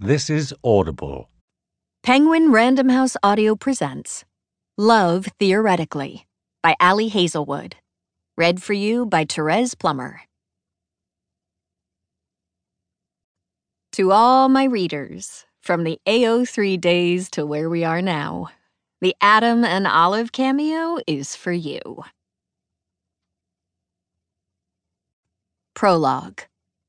This is Audible. Penguin Random House Audio presents Love Theoretically by Ali Hazelwood. Read for you by Therese Plummer. To all my readers, from the AO3 days to where we are now, the Adam and Olive cameo is for you. Prologue.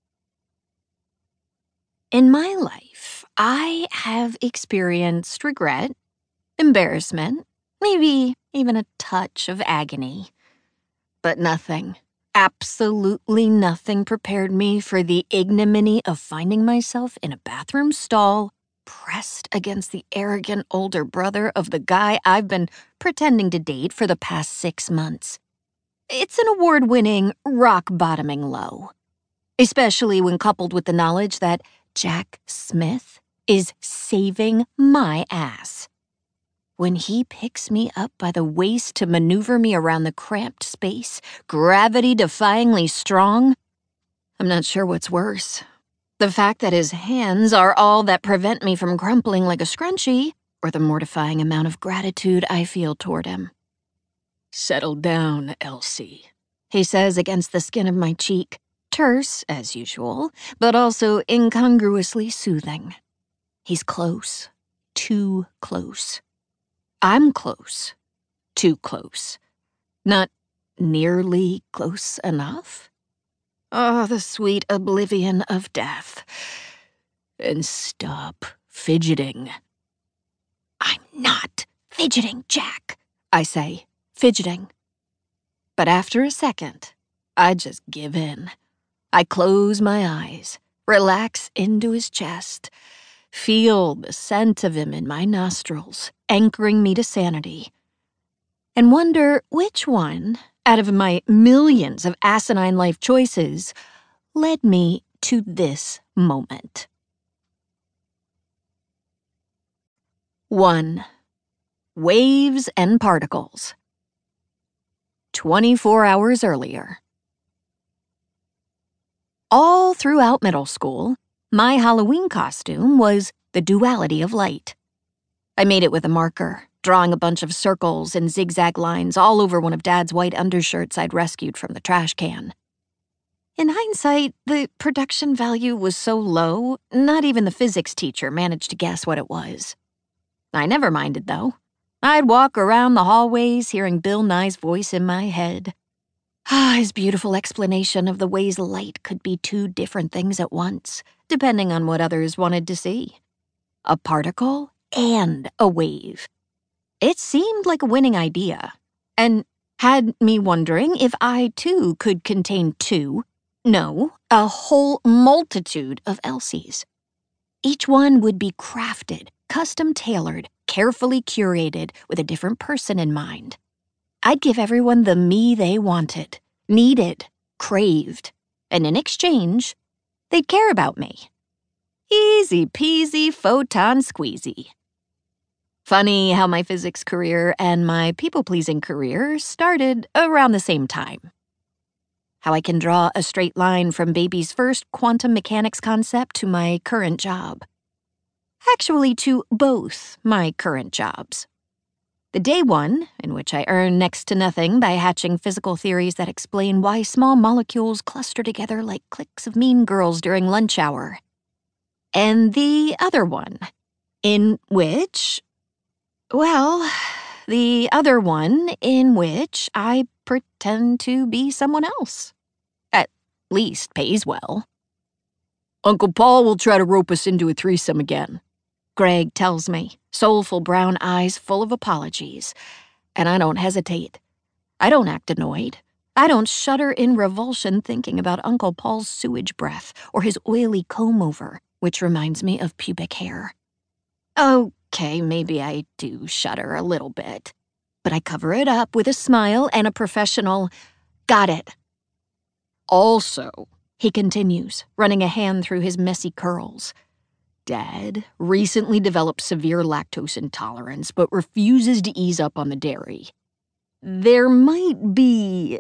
In my life, I have experienced regret, embarrassment, maybe even a touch of agony. But nothing, absolutely nothing prepared me for the ignominy of finding myself in a bathroom stall, pressed against the arrogant older brother of the guy I've been pretending to date for the past 6 months. It's an award-winning, rock-bottoming low, especially when coupled with the knowledge that Jack Smith is saving my ass. When he picks me up by the waist to maneuver me around the cramped space, gravity-defyingly strong, I'm not sure what's worse. The fact that his hands are all that prevent me from crumpling like a scrunchie, or the mortifying amount of gratitude I feel toward him. "Settle down, Elsie," he says against the skin of my cheek, terse, as usual, but also incongruously soothing. He's close, too close. I'm close, too close. Not nearly close enough? Oh, the sweet oblivion of death. And stop fidgeting. I'm not fidgeting, Jack, I say, fidgeting. But after a second, I just give in. I close my eyes, relax into his chest, feel the scent of him in my nostrils, anchoring me to sanity, and wonder which one, out of my millions of asinine life choices, led me to this moment. 1. Waves and Particles. 24 hours earlier. All throughout middle school, my Halloween costume was the duality of light. I made it with a marker, drawing a bunch of circles and zigzag lines all over one of Dad's white undershirts I'd rescued from the trash can. In hindsight, the production value was so low, not even the physics teacher managed to guess what it was. I never minded, though. I'd walk around the hallways hearing Bill Nye's voice in my head. His beautiful explanation of the ways light could be 2 different things at once, depending on what others wanted to see. A particle and a wave. It seemed like a winning idea, and had me wondering if I, too, could contain 2, no, a whole multitude of Elsies. Each one would be crafted, custom-tailored, carefully curated, with a different person in mind. I'd give everyone the me they wanted, needed, craved, and in exchange, they'd care about me. Easy peasy photon squeezy. Funny how my physics career and my people-pleasing career started around the same time. How I can draw a straight line from baby's first quantum mechanics concept to my current job. Actually, to both my current jobs. The day one, in which I earn next to nothing by hatching physical theories that explain why small molecules cluster together like cliques of mean girls during lunch hour. And the other one, in which... well, the other one in which I pretend to be someone else. At least pays well. "Uncle Paul will try to rope us into a threesome again," Greg tells me, soulful brown eyes full of apologies. And I don't hesitate. I don't act annoyed. I don't shudder in revulsion thinking about Uncle Paul's sewage breath or his oily comb-over, which reminds me of pubic hair. Okay, maybe I do shudder a little bit, but I cover it up with a smile and a professional, "Got it." "Also," he continues, running a hand through his messy curls, "Dad recently developed severe lactose intolerance but refuses to ease up on the dairy. There might be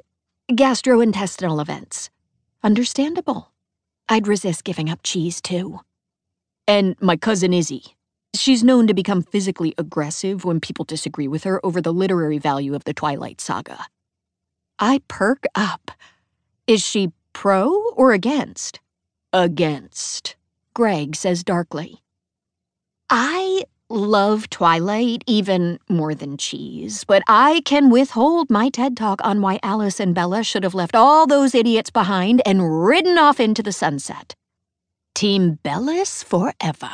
gastrointestinal events. Understandable. I'd resist giving up cheese, too." And my cousin Izzy. She's known to become physically aggressive when people disagree with her over the literary value of the Twilight Saga. I perk up. Is she pro or against? Against, Greg says darkly. I love Twilight even more than cheese, but I can withhold my TED Talk on why Alice and Bella should have left all those idiots behind and ridden off into the sunset. Team Bellis forever.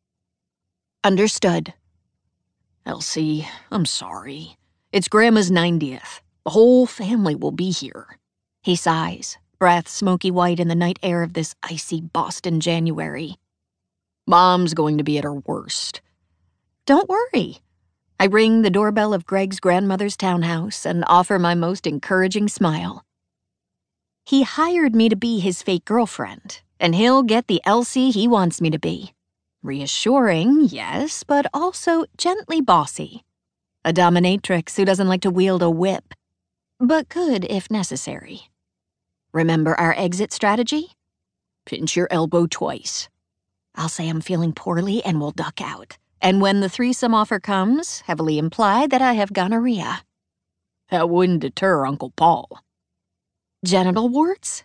Understood. Elsie, I'm sorry. It's Grandma's 90th. The whole family will be here. He sighs, breath smoky white in the night air of this icy Boston January. Mom's going to be at her worst. Don't worry. I ring the doorbell of Greg's grandmother's townhouse and offer my most encouraging smile. He hired me to be his fake girlfriend, and he'll get the Elsie he wants me to be. Reassuring, yes, but also gently bossy. A dominatrix who doesn't like to wield a whip, but could if necessary. Remember our exit strategy? Pinch your elbow twice. I'll say I'm feeling poorly and we'll duck out. And when the threesome offer comes, heavily imply that I have gonorrhea. That wouldn't deter Uncle Paul. Genital warts?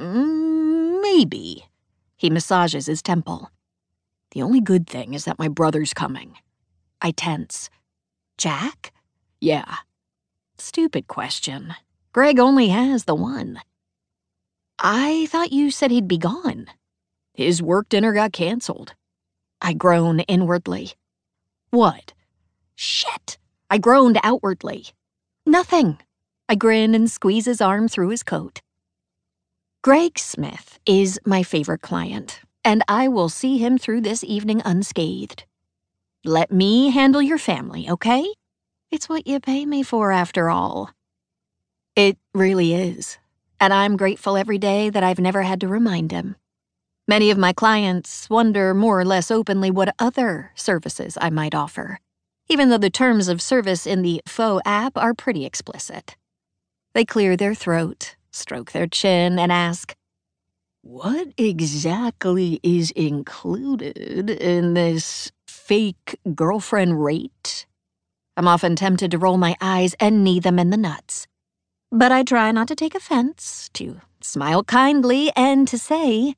Maybe. He massages his temple. The only good thing is that my brother's coming. I tense. Jack? Yeah. Stupid question. Greg only has the one. I thought you said he'd be gone. His work dinner got canceled. I groan inwardly. What? Shit! I groaned outwardly. Nothing. I grin and squeeze his arm through his coat. Greg Smith is my favorite client, and I will see him through this evening unscathed. Let me handle your family, okay? It's what you pay me for, after all. It really is, and I'm grateful every day that I've never had to remind him. Many of my clients wonder more or less openly what other services I might offer, even though the terms of service in the faux app are pretty explicit. They clear their throat, stroke their chin, and ask, what exactly is included in this fake girlfriend rate? I'm often tempted to roll my eyes and knee them in the nuts. But I try not to take offense, to smile kindly, and to say,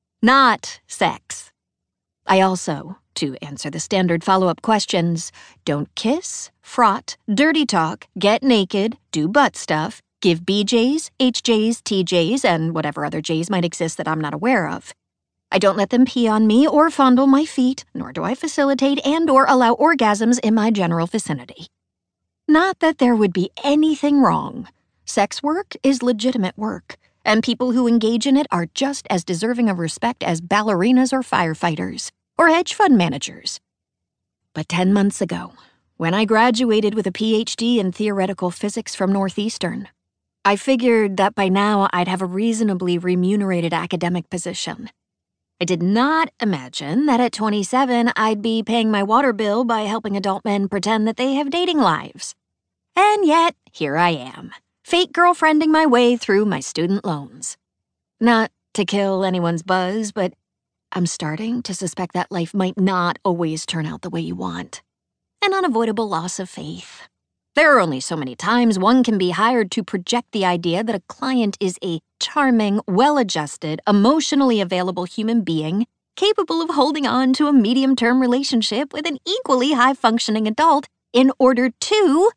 not sex. I also, to answer the standard follow-up questions, don't kiss, fraught, dirty talk, get naked, do butt stuff, give BJs, HJs, TJs, and whatever other Js might exist that I'm not aware of. I don't let them pee on me or fondle my feet, nor do I facilitate and or allow orgasms in my general vicinity. Not that there would be anything wrong. Sex work is legitimate work, and people who engage in it are just as deserving of respect as ballerinas or firefighters, or hedge fund managers. But 10 months ago, when I graduated with a PhD in theoretical physics from Northeastern, I figured that by now I'd have a reasonably remunerated academic position. I did not imagine that at 27 I'd be paying my water bill by helping adult men pretend that they have dating lives. And yet, here I am, fake girlfriending my way through my student loans. Not to kill anyone's buzz, but I'm starting to suspect that life might not always turn out the way you want. An unavoidable loss of faith. There are only so many times one can be hired to project the idea that a client is a charming, well-adjusted, emotionally available human being capable of holding on to a medium-term relationship with an equally high-functioning adult in order to...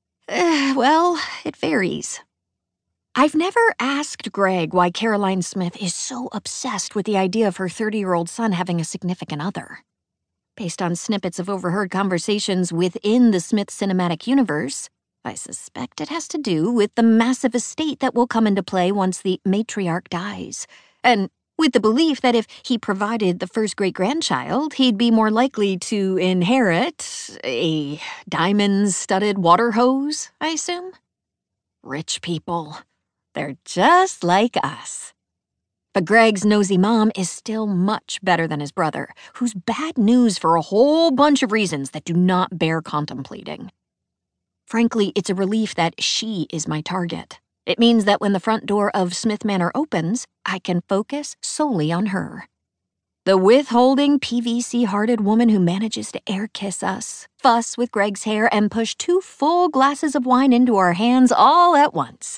well, it varies. I've never asked Greg why Caroline Smith is so obsessed with the idea of her 30-year-old son having a significant other. Based on snippets of overheard conversations within the Smith cinematic universe, I suspect it has to do with the massive estate that will come into play once the matriarch dies, and with the belief that if he provided the first great-grandchild, he'd be more likely to inherit a diamond-studded water hose, I assume? Rich people. They're just like us. But Greg's nosy mom is still much better than his brother, who's bad news for a whole bunch of reasons that do not bear contemplating. Frankly, it's a relief that she is my target. It means that when the front door of Smith Manor opens, I can focus solely on her. The withholding, PVC-hearted woman who manages to air-kiss us, fuss with Greg's hair, and push 2 full glasses of wine into our hands all at once.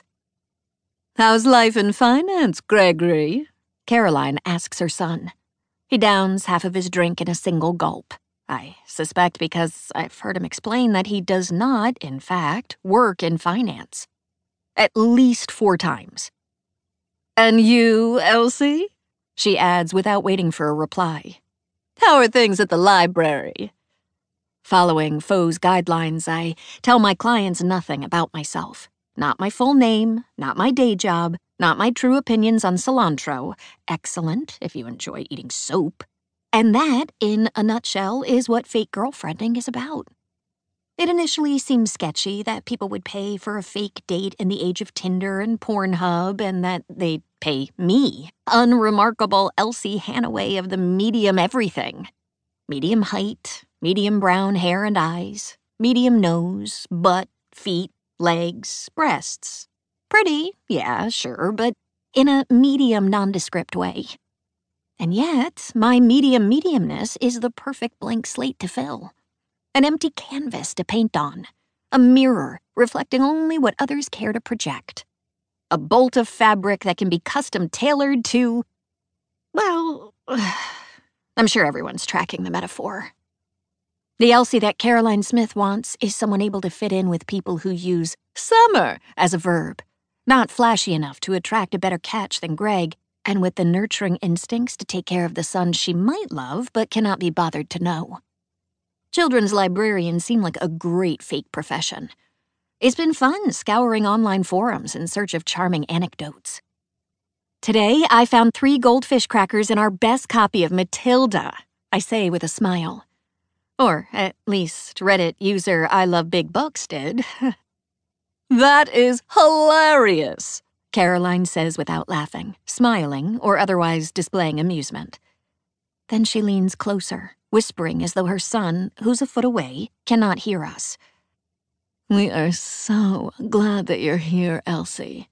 "How's life in finance, Gregory?" Caroline asks her son. He downs half of his drink in a single gulp. I suspect because I've heard him explain that he does not, in fact, work in finance. At least 4 times. "And you, Elsie?" she adds without waiting for a reply. "How are things at the library?" Following Foe's guidelines, I tell my clients nothing about myself. Not my full name, not my day job, not my true opinions on cilantro. Excellent if you enjoy eating soap. And that, in a nutshell, is what fake girlfriending is about. It initially seemed sketchy that people would pay for a fake date in the age of Tinder and Pornhub, and that they'd pay me, unremarkable Elsie Hannaway of the medium everything. Medium height, medium brown hair and eyes, medium nose, butt, feet, legs, breasts. Pretty, yeah, sure, but in a medium nondescript way. And yet, my mediumness is the perfect blank slate to fill. An empty canvas to paint on. A mirror reflecting only what others care to project. A bolt of fabric that can be custom tailored to... well, I'm sure everyone's tracking the metaphor. The Elsie that Caroline Smith wants is someone able to fit in with people who use summer as a verb. Not flashy enough to attract a better catch than Greg, and with the nurturing instincts to take care of the son she might love but cannot be bothered to know. Children's librarians seem like a great fake profession. It's been fun scouring online forums in search of charming anecdotes. Today, I found 3 goldfish crackers in our best copy of Matilda, I say with a smile. Or, at least, Reddit user I Love Big Books did. "That is hilarious," Caroline says without laughing, smiling, or otherwise displaying amusement. Then she leans closer, whispering as though her son, who's a foot away, cannot hear us. "We are so glad that you're here, Elsie."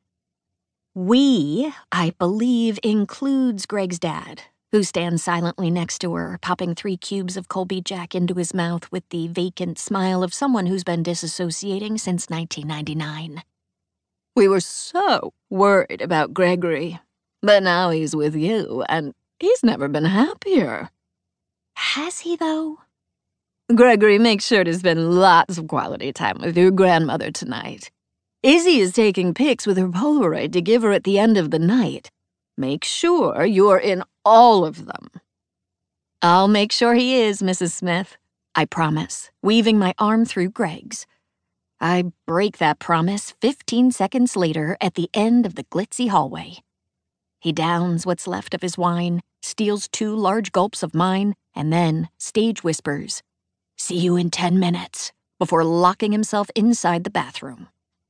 We, I believe, includes Greg's dad, who stands silently next to her, popping 3 cubes of Colby Jack into his mouth with the vacant smile of someone who's been disassociating since 1999. "We were so worried about Gregory, but now he's with you, and he's never been happier." Has he, though? "Gregory makes sure to spend lots of quality time with your grandmother tonight. Izzy is taking pics with her Polaroid to give her at the end of the night. Make sure you're in all of them." "I'll make sure he is, Mrs. Smith," I promise, weaving my arm through Greg's. I break that promise 15 seconds later at the end of the glitzy hallway. He downs what's left of his wine, steals 2 large gulps of mine, and then stage whispers, "See you in 10 minutes," before locking himself inside the bathroom.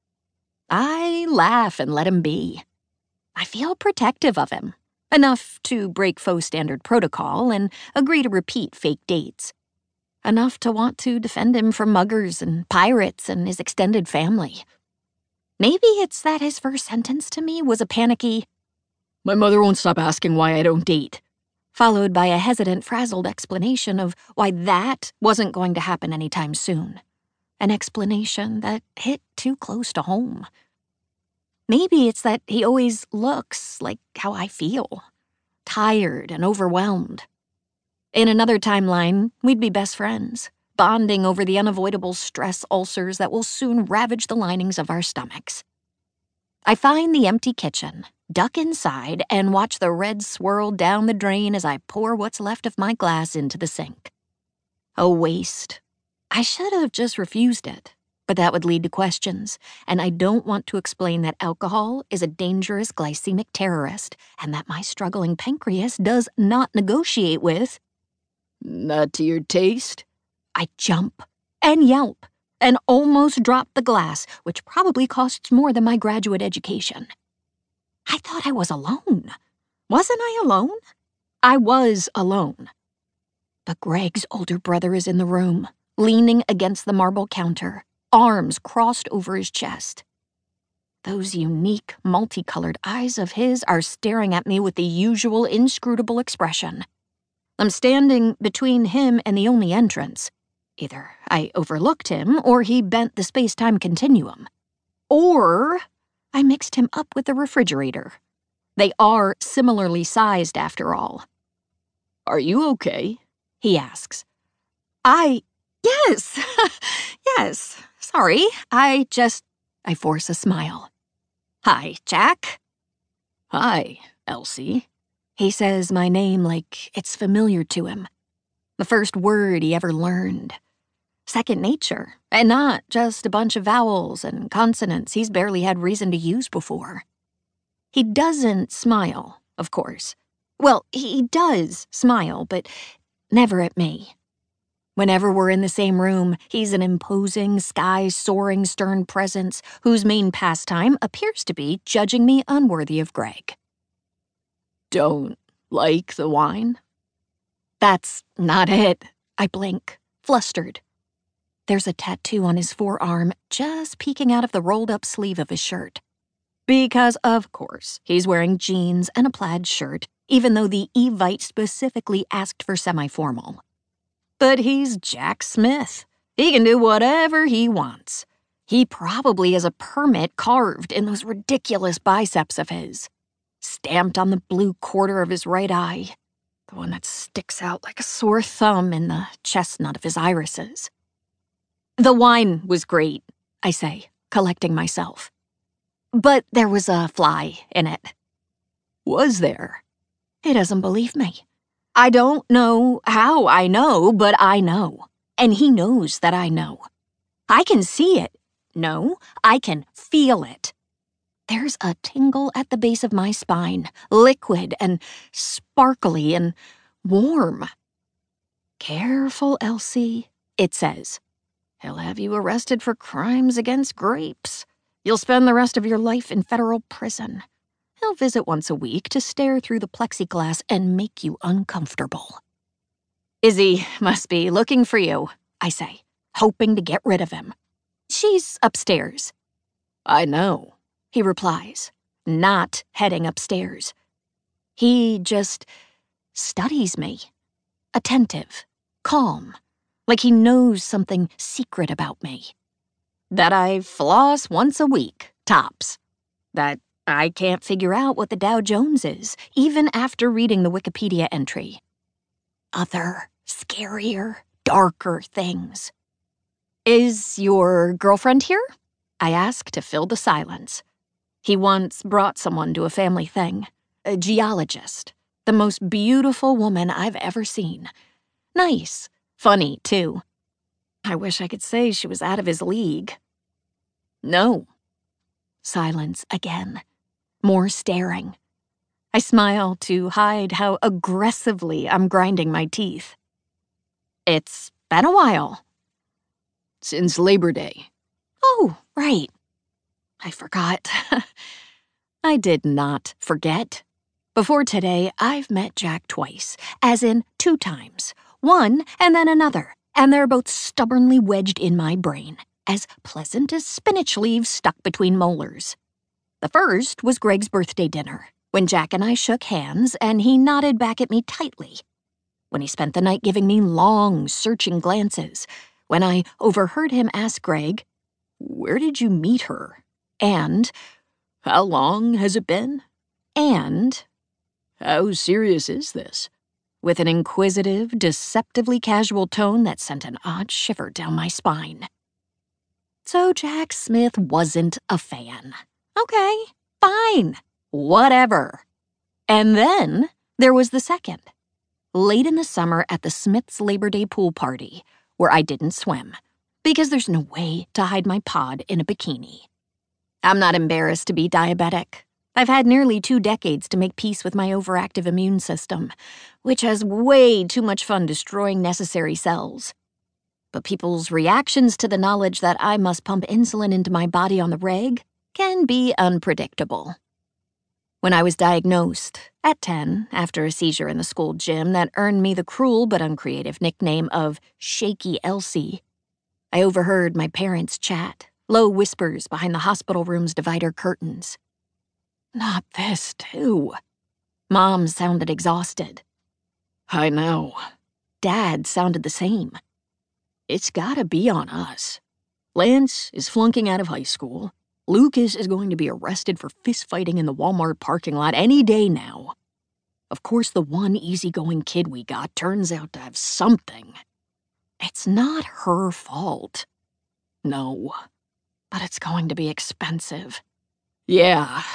I laugh and let him be. I feel protective of him, enough to break faux standard protocol and agree to repeat fake dates. Enough to want to defend him from muggers and pirates and his extended family. Maybe it's that his first sentence to me was a panicky, "My mother won't stop asking why I don't date," followed by a hesitant, frazzled explanation of why that wasn't going to happen anytime soon. An explanation that hit too close to home. Maybe it's that he always looks like how I feel. Tired and overwhelmed. In another timeline, we'd be best friends, bonding over the unavoidable stress ulcers that will soon ravage the linings of our stomachs. I find the empty kitchen, duck inside, and watch the red swirl down the drain as I pour what's left of my glass into the sink. A waste. I should have just refused it, but that would lead to questions, and I don't want to explain that alcohol is a dangerous glycemic terrorist and that my struggling pancreas does not negotiate with... "Not to your taste?" I jump and yelp and almost drop the glass, which probably costs more than my graduate education. I thought I was alone. Wasn't I alone? I was alone. But Greg's older brother is in the room, leaning against the marble counter, arms crossed over his chest. Those unique, multicolored eyes of his are staring at me with the usual inscrutable expression. I'm standing between him and the only entrance. Either I overlooked him, or he bent the space-time continuum. Or I mixed him up with the refrigerator. They are similarly sized, after all. "Are you okay?" he asks. Yes, yes, sorry, I force a smile. "Hi, Jack." "Hi, Elsie." He says my name like it's familiar to him. The first word he ever learned. Second nature, and not just a bunch of vowels and consonants he's barely had reason to use before. He doesn't smile, of course. Well, he does smile, but never at me. Whenever we're in the same room, he's an imposing, sky-soaring, stern presence whose main pastime appears to be judging me unworthy of Greg. "Don't like the wine?" "That's not it." I blink, flustered. There's a tattoo on his forearm just peeking out of the rolled-up sleeve of his shirt. Because, of course, he's wearing jeans and a plaid shirt, even though the Evite specifically asked for semi-formal. But he's Jack Smith. He can do whatever he wants. He probably has a permit carved in those ridiculous biceps of his, stamped on the blue quarter of his right eye, the one that sticks out like a sore thumb in the chestnut of his irises. "The wine was great," I say, collecting myself. "But there was a fly in it." "Was there?" He doesn't believe me. I don't know how I know, but I know. And he knows that I know. I can see it. No, I can feel it. There's a tingle at the base of my spine, liquid and sparkly and warm. "Careful, Elsie," it says. "He'll have you arrested for crimes against grapes. You'll spend the rest of your life in federal prison. He'll visit once a week to stare through the plexiglass and make you uncomfortable." "Izzy must be looking for you," I say, hoping to get rid of him. "She's upstairs." "I know," he replies, not heading upstairs. He just studies me, attentive, calm, like he knows something secret about me. That I floss once a week, tops. That I can't figure out what the Dow Jones is, even after reading the Wikipedia entry. Other, scarier, darker things. "Is your girlfriend here?" I ask to fill the silence. He once brought someone to a family thing. A geologist. The most beautiful woman I've ever seen. Nice. Funny, too. I wish I could say she was out of his league. "No." Silence again. More staring. I smile to hide how aggressively I'm grinding my teeth. "It's been a while." "Since Labor Day." "Oh, right. I forgot." I did not forget. Before today, I've met Jack twice, as in 2 times. One and then another, and they're both stubbornly wedged in my brain, as pleasant as spinach leaves stuck between molars. The first was Greg's birthday dinner, when Jack and I shook hands and he nodded back at me tightly. When he spent the night giving me long, searching glances. When I overheard him ask Greg, "Where did you meet her?" And, "How long has it been?" And, "How serious is this?" with an inquisitive, deceptively casual tone that sent an odd shiver down my spine. So Jack Smith wasn't a fan. Okay, fine, whatever. And then there was the second. Late in the summer at the Smiths' Labor Day pool party, where I didn't swim, because there's no way to hide my pod in a bikini. I'm not embarrassed to be diabetic. I've had nearly 2 decades to make peace with my overactive immune system, which has way too much fun destroying necessary cells. But people's reactions to the knowledge that I must pump insulin into my body on the reg can be unpredictable. When I was diagnosed, at 10, after a seizure in the school gym that earned me the cruel but uncreative nickname of Shaky Elsie, I overheard my parents chat, low whispers behind the hospital room's divider curtains. Not this, too. Mom sounded exhausted. I know. Dad sounded the same. It's gotta be on us. Lance is flunking out of high school. Lucas is going to be arrested for fistfighting in the Walmart parking lot any day now. Of course, the one easygoing kid we got turns out to have something. It's not her fault. No. But it's going to be expensive. Yeah.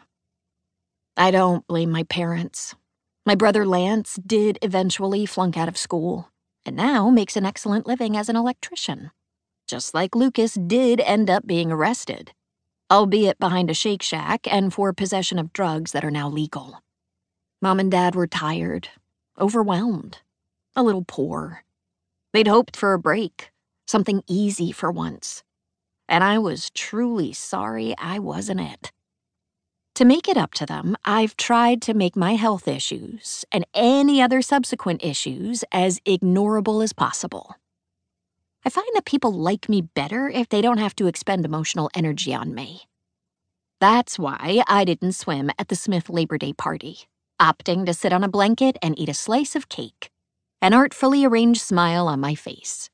I don't blame my parents. My brother Lance did eventually flunk out of school, and now makes an excellent living as an electrician. Just like Lucas did end up being arrested, albeit behind a Shake Shack and for possession of drugs that are now legal. Mom and Dad were tired, overwhelmed, a little poor. They'd hoped for a break, something easy for once. And I was truly sorry I wasn't it. To make it up to them, I've tried to make my health issues and any other subsequent issues as ignorable as possible. I find that people like me better if they don't have to expend emotional energy on me. That's why I didn't swim at the Smith Labor Day party, opting to sit on a blanket and eat a slice of cake, an artfully arranged smile on my face.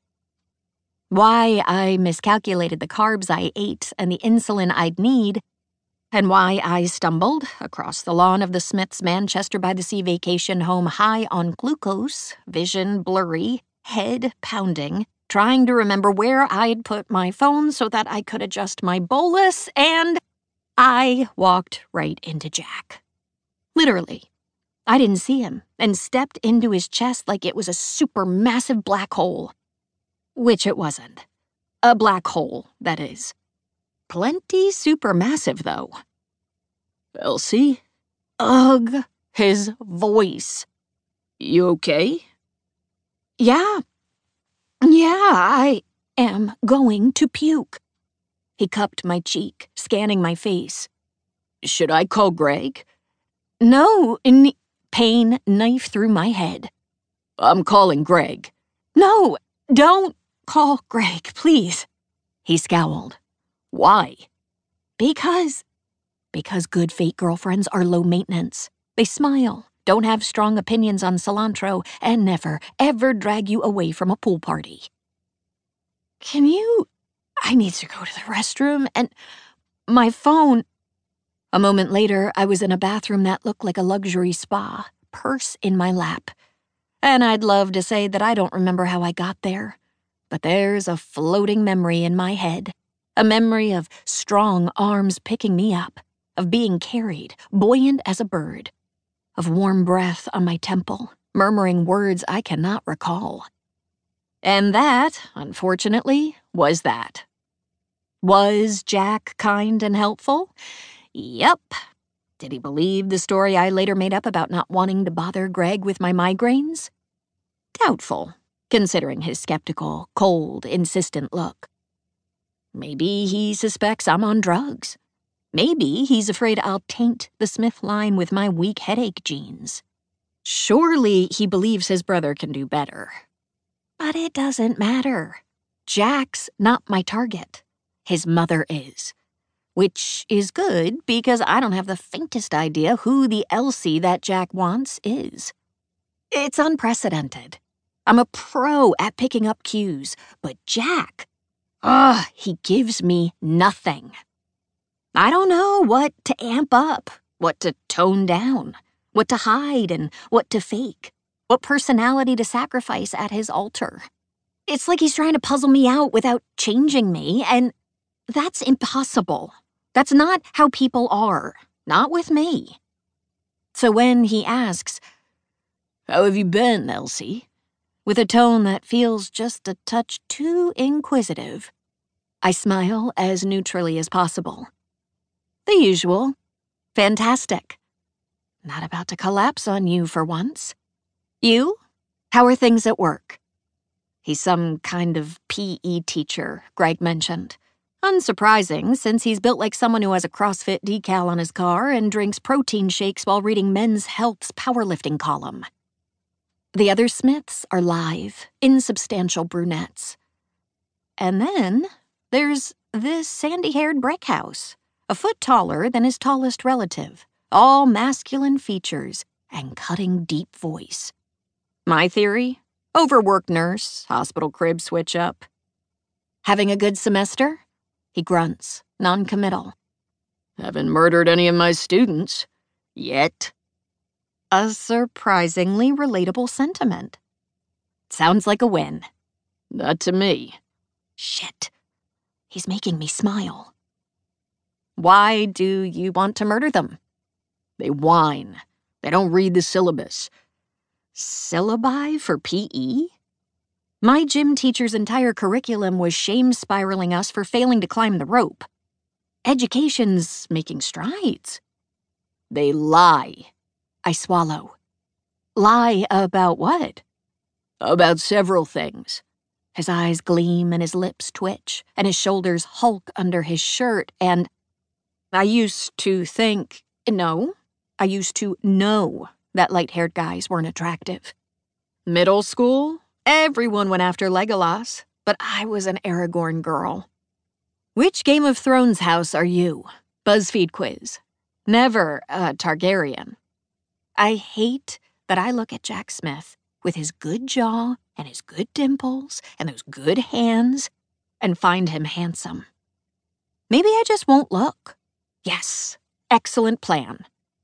Why I miscalculated the carbs I ate and the insulin I'd need, and why I stumbled across the lawn of the Smiths' Manchester-by-the-Sea vacation home high on glucose, vision blurry, head pounding, trying to remember where I'd put my phone so that I could adjust my bolus, and I walked right into Jack. Literally. I didn't see him and stepped into his chest like it was a supermassive black hole. Which it wasn't. A black hole, that is. Plenty supermassive, though. Elsie? Ugh, his voice. You okay? Yeah, I am going to puke. He cupped my cheek, scanning my face. Should I call Greg? No, pain knife through my head. I'm calling Greg. No, don't call Greg, please. He scowled. Why? Because good fake girlfriends are low maintenance. They smile, don't have strong opinions on cilantro, and never, ever drag you away from a pool party. I need to go to the restroom, and my phone. A moment later, I was in a bathroom that looked like a luxury spa, purse in my lap. And I'd love to say that I don't remember how I got there. But there's a floating memory in my head. A memory of strong arms picking me up, of being carried, buoyant as a bird, of warm breath on my temple, murmuring words I cannot recall. And that, unfortunately, was that. Was Jack kind and helpful? Yup. Did he believe the story I later made up about not wanting to bother Greg with my migraines? Doubtful, considering his skeptical, cold, insistent look. Maybe he suspects I'm on drugs. Maybe he's afraid I'll taint the Smith line with my weak headache genes. Surely he believes his brother can do better. But it doesn't matter. Jack's not my target. His mother is. Which is good because I don't have the faintest idea who the Elsie that Jack wants is. It's unprecedented. I'm a pro at picking up cues, but Jack, he gives me nothing. I don't know what to amp up, what to tone down, what to hide and what to fake, what personality to sacrifice at his altar. It's like he's trying to puzzle me out without changing me, and that's impossible. That's not how people are, not with me. So when he asks, How have you been, Elsie? With a tone that feels just a touch too inquisitive, I smile as neutrally as possible. The usual. Fantastic. Not about to collapse on you for once. You? How are things at work? He's some kind of PE teacher, Greg mentioned. Unsurprising, since he's built like someone who has a CrossFit decal on his car and drinks protein shakes while reading Men's Health's powerlifting column. The other Smiths are live, insubstantial brunettes. And then there's this sandy-haired brick house, a foot taller than his tallest relative, all masculine features and cutting deep voice. My theory? Overworked nurse, hospital crib switch up. Having a good semester? He grunts, non-committal. Haven't murdered any of my students. Yet. A surprisingly relatable sentiment. Sounds like a win. Not to me. Shit. He's making me smile. Why do you want to murder them? They whine. They don't read the syllabus. Syllabi for PE? My gym teacher's entire curriculum was shame-spiraling us for failing to climb the rope. Education's making strides. They lie. I swallow. Lie about what? About several things. His eyes gleam and his lips twitch, and his shoulders hulk under his shirt, and I used to know that light-haired guys weren't attractive. Middle school? Everyone went after Legolas, but I was an Aragorn girl. Which Game of Thrones house are you? BuzzFeed quiz. Never a Targaryen. I hate that I look at Jack Smith with his good jaw and his good dimples and those good hands and find him handsome. Maybe I just won't look. Yes, excellent plan.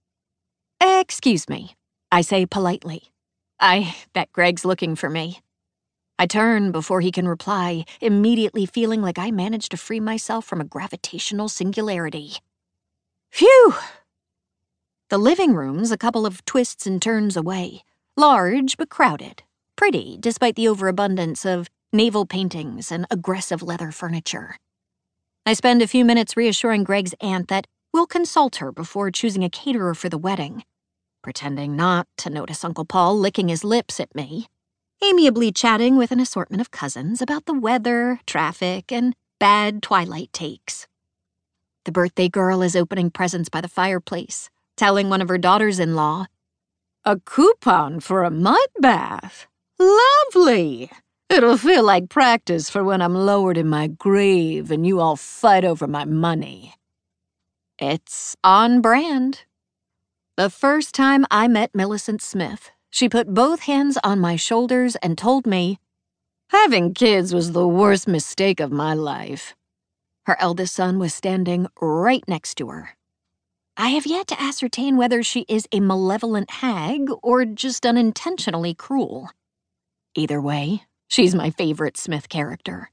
Excuse me, I say politely. I bet Greg's looking for me. I turn before he can reply, immediately feeling like I managed to free myself from a gravitational singularity. Phew! The living room's a couple of twists and turns away, large but crowded, pretty despite the overabundance of naval paintings and aggressive leather furniture. I spend a few minutes reassuring Greg's aunt that we'll consult her before choosing a caterer for the wedding, pretending not to notice Uncle Paul licking his lips at me, amiably chatting with an assortment of cousins about the weather, traffic, and bad Twilight takes. The birthday girl is opening presents by the fireplace, telling one of her daughters-in-law, "A coupon for a mud bath? Lovely! It'll feel like practice for when I'm lowered in my grave and you all fight over my money." It's on brand. The first time I met Millicent Smith, she put both hands on my shoulders and told me, "Having kids was the worst mistake of my life." Her eldest son was standing right next to her. I have yet to ascertain whether she is a malevolent hag or just unintentionally cruel. Either way, she's my favorite Smith character.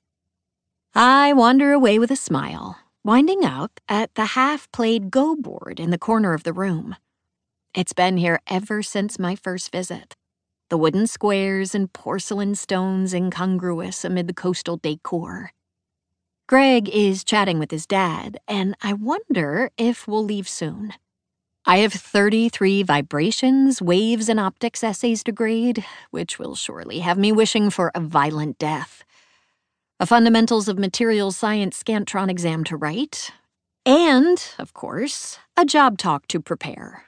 I wander away with a smile, winding up at the half-played Go board in the corner of the room. It's been here ever since my first visit. The wooden squares and porcelain stones incongruous amid the coastal decor. Greg is chatting with his dad, and I wonder if we'll leave soon. I have 33 vibrations, waves, and optics essays to grade, which will surely have me wishing for a violent death. A Fundamentals of Materials Science Scantron exam to write. And, of course, a job talk to prepare.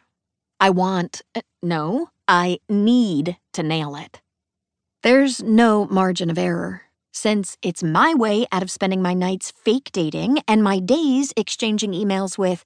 I need to nail it. There's no margin of error, since it's my way out of spending my nights fake dating and my days exchanging emails with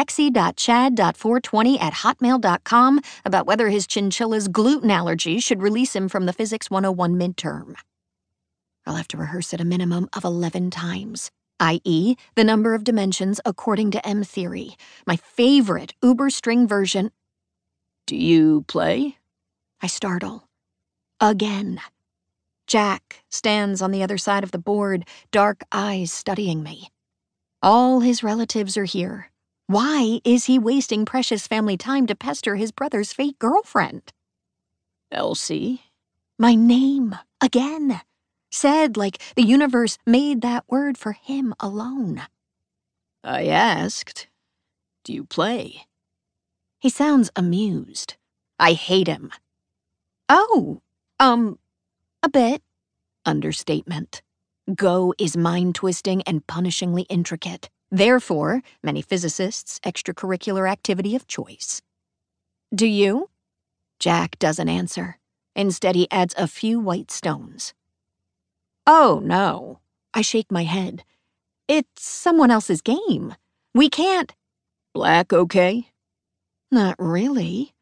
sexy.chad.420@hotmail.com about whether his chinchilla's gluten allergy should release him from the Physics 101 midterm. I'll have to rehearse it a minimum of 11 times, i.e., the number of dimensions according to M theory, my favorite uber string version. Do you play? I startle. Again. Jack stands on the other side of the board, dark eyes studying me. All his relatives are here. Why is he wasting precious family time to pester his brother's fake girlfriend? Elsie? My name, again. Said like the universe made that word for him alone. I asked, do you play? He sounds amused. I hate him. Oh, a bit. Understatement. Go is mind-twisting and punishingly intricate. Therefore, many physicists' extracurricular activity of choice. Do you? Jack doesn't answer. Instead, he adds a few white stones. Oh, no. I shake my head. It's someone else's game. We can't. Black okay? Not really.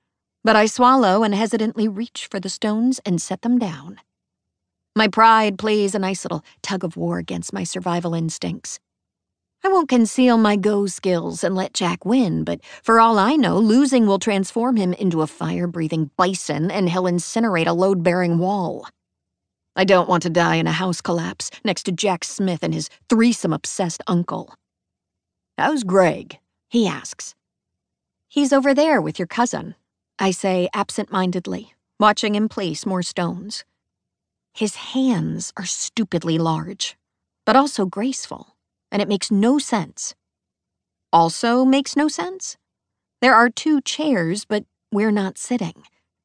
But I swallow and hesitantly reach for the stones and set them down. My pride plays a nice little tug-of-war against my survival instincts. I won't conceal my go skills and let Jack win, but for all I know, losing will transform him into a fire-breathing bison and he'll incinerate a load-bearing wall. I don't want to die in a house collapse next to Jack Smith and his threesome-obsessed uncle. "How's Greg?" he asks. "He's over there with your cousin," I say absent-mindedly, watching him place more stones. His hands are stupidly large, but also graceful, and it makes no sense. Also makes no sense? There are 2 chairs, but we're not sitting.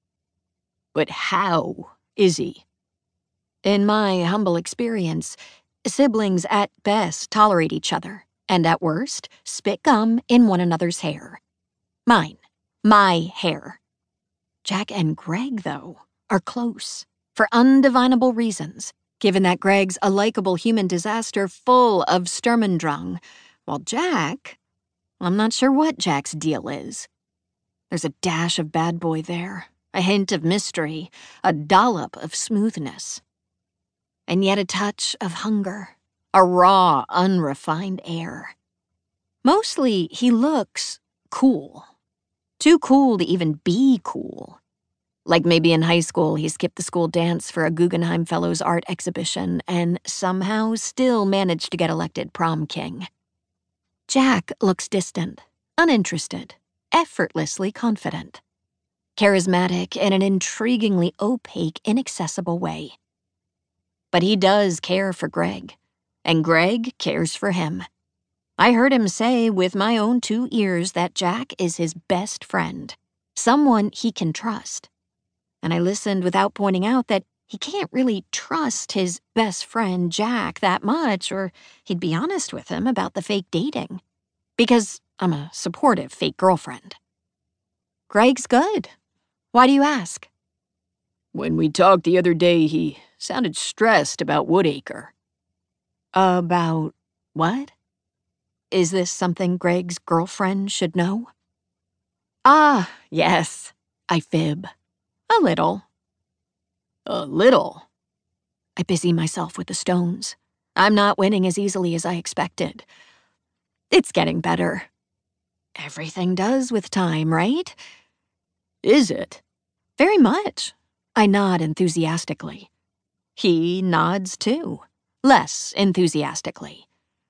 But how is he? In my humble experience, siblings at best tolerate each other, and at worst, spit gum in one another's hair. Mine. My hair. Jack and Greg, though, are close, for undivinable reasons, given that Greg's a likable human disaster full of Sturmdrang, while Jack, I'm not sure what Jack's deal is. There's a dash of bad boy there, a hint of mystery, a dollop of smoothness. And yet a touch of hunger, a raw, unrefined air. Mostly, he looks cool. Too cool to even be cool. Like maybe in high school he skipped the school dance for a Guggenheim Fellows art exhibition and somehow still managed to get elected prom king. Jack looks distant, uninterested, effortlessly confident. Charismatic in an intriguingly opaque, inaccessible way. But he does care for Greg, and Greg cares for him. I heard him say with my own 2 ears that Jack is his best friend, someone he can trust. And I listened without pointing out that he can't really trust his best friend Jack that much, or he'd be honest with him about the fake dating. Because I'm a supportive fake girlfriend. Greg's good. Why do you ask? When we talked the other day, he sounded stressed about Woodacre. About what? Is this something Greg's girlfriend should know? Ah, yes, I fib. A little. A little? I busy myself with the stones. I'm not winning as easily as I expected. It's getting better. Everything does with time, right? Is it? Very much. I nod enthusiastically. He nods too, less enthusiastically.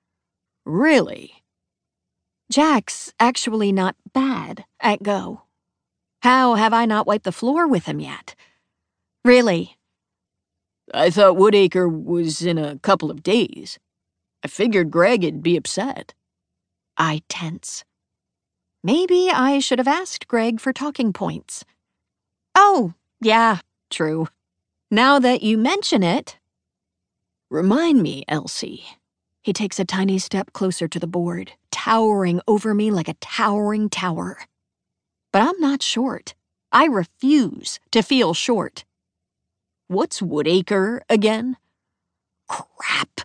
Really? Jack's actually not bad at Go. How have I not wiped the floor with him yet? Really? I thought Woodacre was in a couple of days. I figured Greg'd be upset. I tense. Maybe I should have asked Greg for talking points. Oh, yeah, true. Now that you mention it. Remind me, Elsie. He takes a tiny step closer to the board, towering over me like a towering tower. But I'm not short. I refuse to feel short. What's Woodacre again? Crap.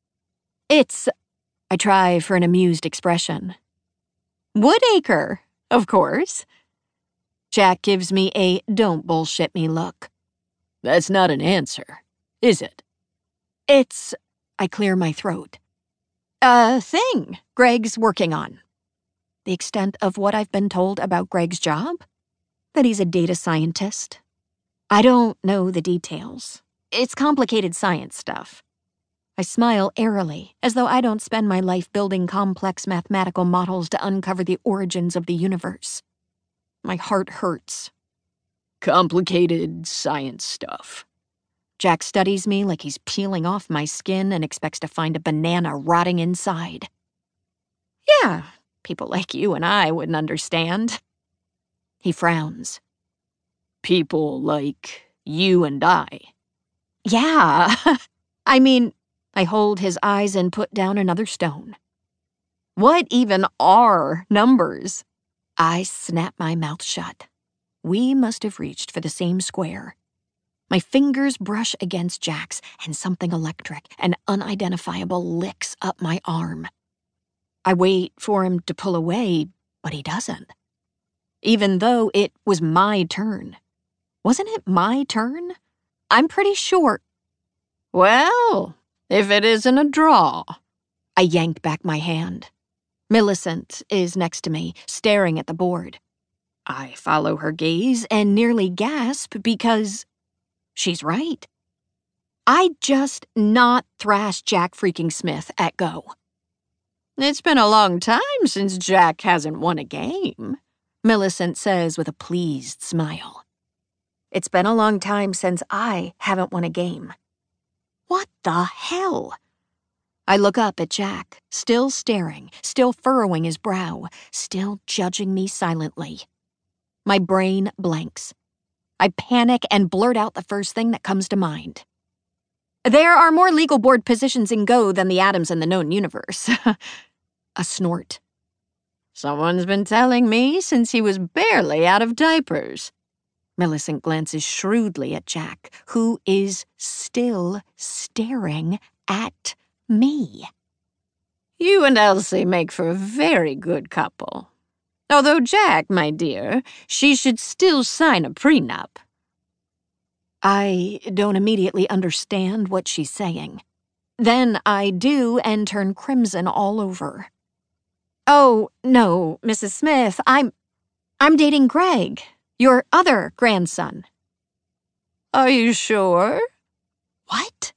I try for an amused expression. Woodacre, of course. Jack gives me a don't bullshit me look. That's not an answer, is it? I clear my throat. A thing Greg's working on. The extent of what I've been told about Greg's job? That he's a data scientist. I don't know the details. It's complicated science stuff. I smile airily, as though I don't spend my life building complex mathematical models to uncover the origins of the universe. My heart hurts. Complicated science stuff. Jack studies me like he's peeling off my skin and expects to find a banana rotting inside. Yeah, people like you and I wouldn't understand. He frowns. People like you and I. Yeah, I mean, I hold his eyes and put down another stone. What even are numbers? I snap my mouth shut. We must have reached for the same square. My fingers brush against Jack's, and something electric and unidentifiable licks up my arm. I wait for him to pull away, but he doesn't. even though it was my turn. Wasn't it my turn? I'm pretty sure. Well, if it isn't a draw. I yanked back my hand. Millicent is next to me, staring at the board. I follow her gaze and nearly gasp because she's right. I just not thrashed Jack freaking Smith at Go. It's been a long time since Jack hasn't won a game, Millicent says with a pleased smile. It's been a long time since I haven't won a game. What the hell? I look up at Jack, still staring, still furrowing his brow, still judging me silently. My brain blanks. I panic and blurt out the first thing that comes to mind. There are more legal board positions in Go than the atoms in the known universe. A snort. Someone's been telling me since he was barely out of diapers. Millicent glances shrewdly at Jack, who is still staring at me. You and Elsie make for a very good couple. Although Jack, my dear, she should still sign a prenup. I don't immediately understand what she's saying. Then I do and turn crimson all over. Oh, no, Mrs. Smith, I'm dating Greg, your other grandson. Are you sure? What?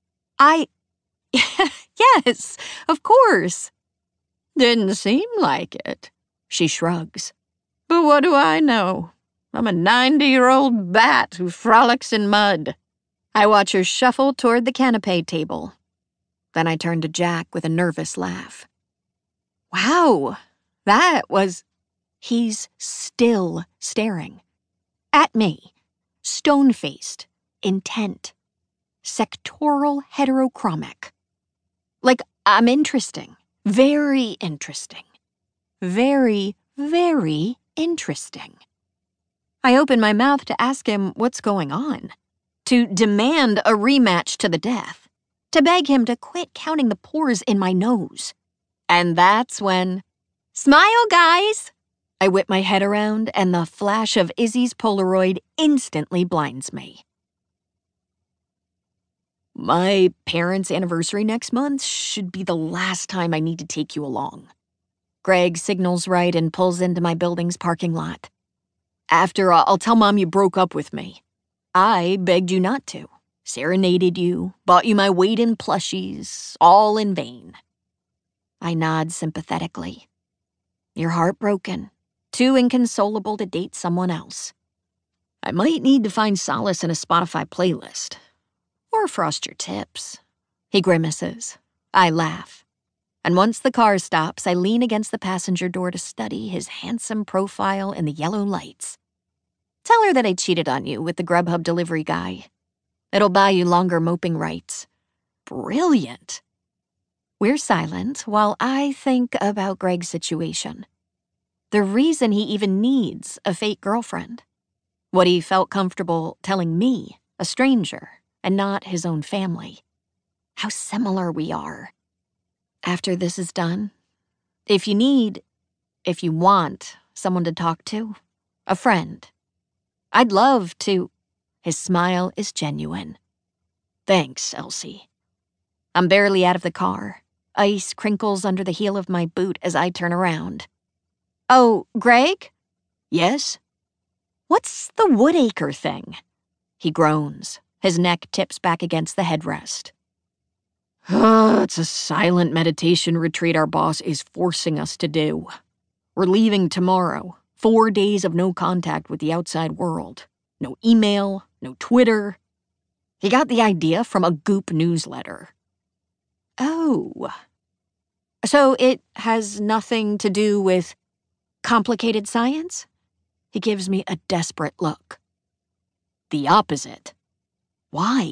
Yes, of course. Didn't seem like it, she shrugs. But what do I know? I'm a 90-year-old bat who frolics in mud. I watch her shuffle toward the canapé table. Then I turn to Jack with a nervous laugh. Wow, that was... He's still staring. At me. Stone-faced. Intent. Sectoral heterochromic. Like I'm interesting. Very interesting. Very, very interesting. I open my mouth to ask him what's going on. To demand a rematch to the death. To beg him to quit counting the pores in my nose. And that's when... Smile, guys! I whip my head around, and the flash of Izzy's Polaroid instantly blinds me. My parents' anniversary next month should be the last time I need to take you along. Greg signals right and pulls into my building's parking lot. After, I'll tell Mom you broke up with me. I begged you not to. Serenaded you, bought you my weight in plushies, all in vain. I nod sympathetically. You're heartbroken, too inconsolable to date someone else. I might need to find solace in a Spotify playlist. Or frost your tips. He grimaces. I laugh. And once the car stops, I lean against the passenger door to study his handsome profile in the yellow lights. Tell her that I cheated on you with the Grubhub delivery guy. It'll buy you longer moping rights. Brilliant. We're silent while I think about Greg's situation. The reason he even needs a fake girlfriend. What he felt comfortable telling me, a stranger, and not his own family. How similar we are. After this is done, if you want someone to talk to, a friend, I'd love to. His smile is genuine. Thanks, Elsie. I'm barely out of the car. Ice crinkles under the heel of my boot as I turn around. Oh, Greg? Yes? What's the Woodacre thing? He groans. His neck tips back against the headrest. It's a silent meditation retreat our boss is forcing us to do. We're leaving tomorrow. 4 days of no contact with the outside world. No email, no Twitter. He got the idea from a Goop newsletter. Oh. So it has nothing to do with complicated science? He gives me a desperate look. The opposite. Why?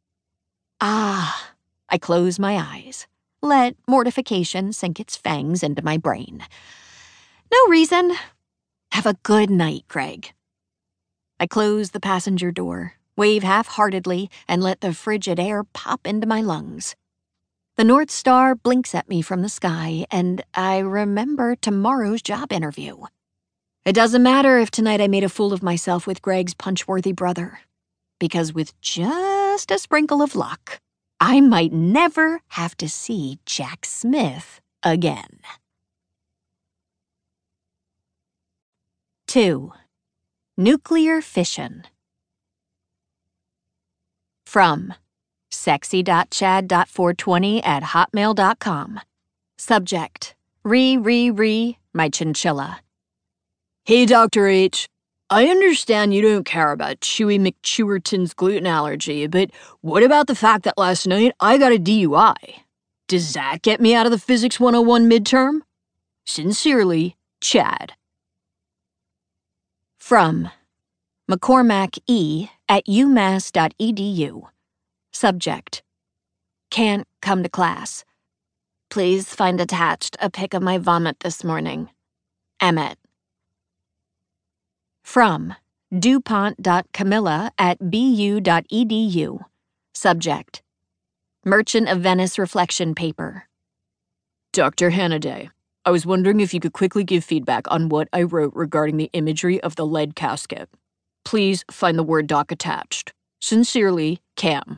I close my eyes. Let mortification sink its fangs into my brain. No reason. Have a good night, Greg. I close the passenger door, wave half-heartedly, and let the frigid air pop into my lungs. The North Star blinks at me from the sky, and I remember tomorrow's job interview. It doesn't matter if tonight I made a fool of myself with Greg's punch-worthy brother, because with just a sprinkle of luck, I might never have to see Jack Smith again. 2. Nuclear fission. From sexy.chad.420@hotmail.com. Subject: my chinchilla. Hey, Dr. H. I understand you don't care about Chewy McChewerton's gluten allergy, but what about the fact that last night I got a DUI? Does that get me out of the Physics 101 midterm? Sincerely, Chad. From McCormack E. at umass.edu. Subject: can't come to class. Please find attached a pic of my vomit this morning. Emmett. From dupont.camilla@bu.edu. Subject: Merchant of Venice reflection paper. Dr. Hanaday, I was wondering if you could quickly give feedback on what I wrote regarding the imagery of the lead casket. Please find the Word doc attached. Sincerely, Cam.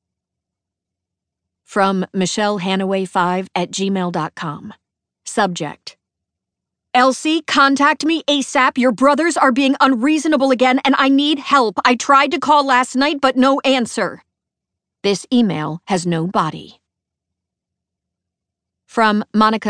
From michellehanaway5@gmail.com. Subject: Elsie, contact me ASAP. Your brothers are being unreasonable again, and I need help. I tried to call last night, but no answer. This email has no body. From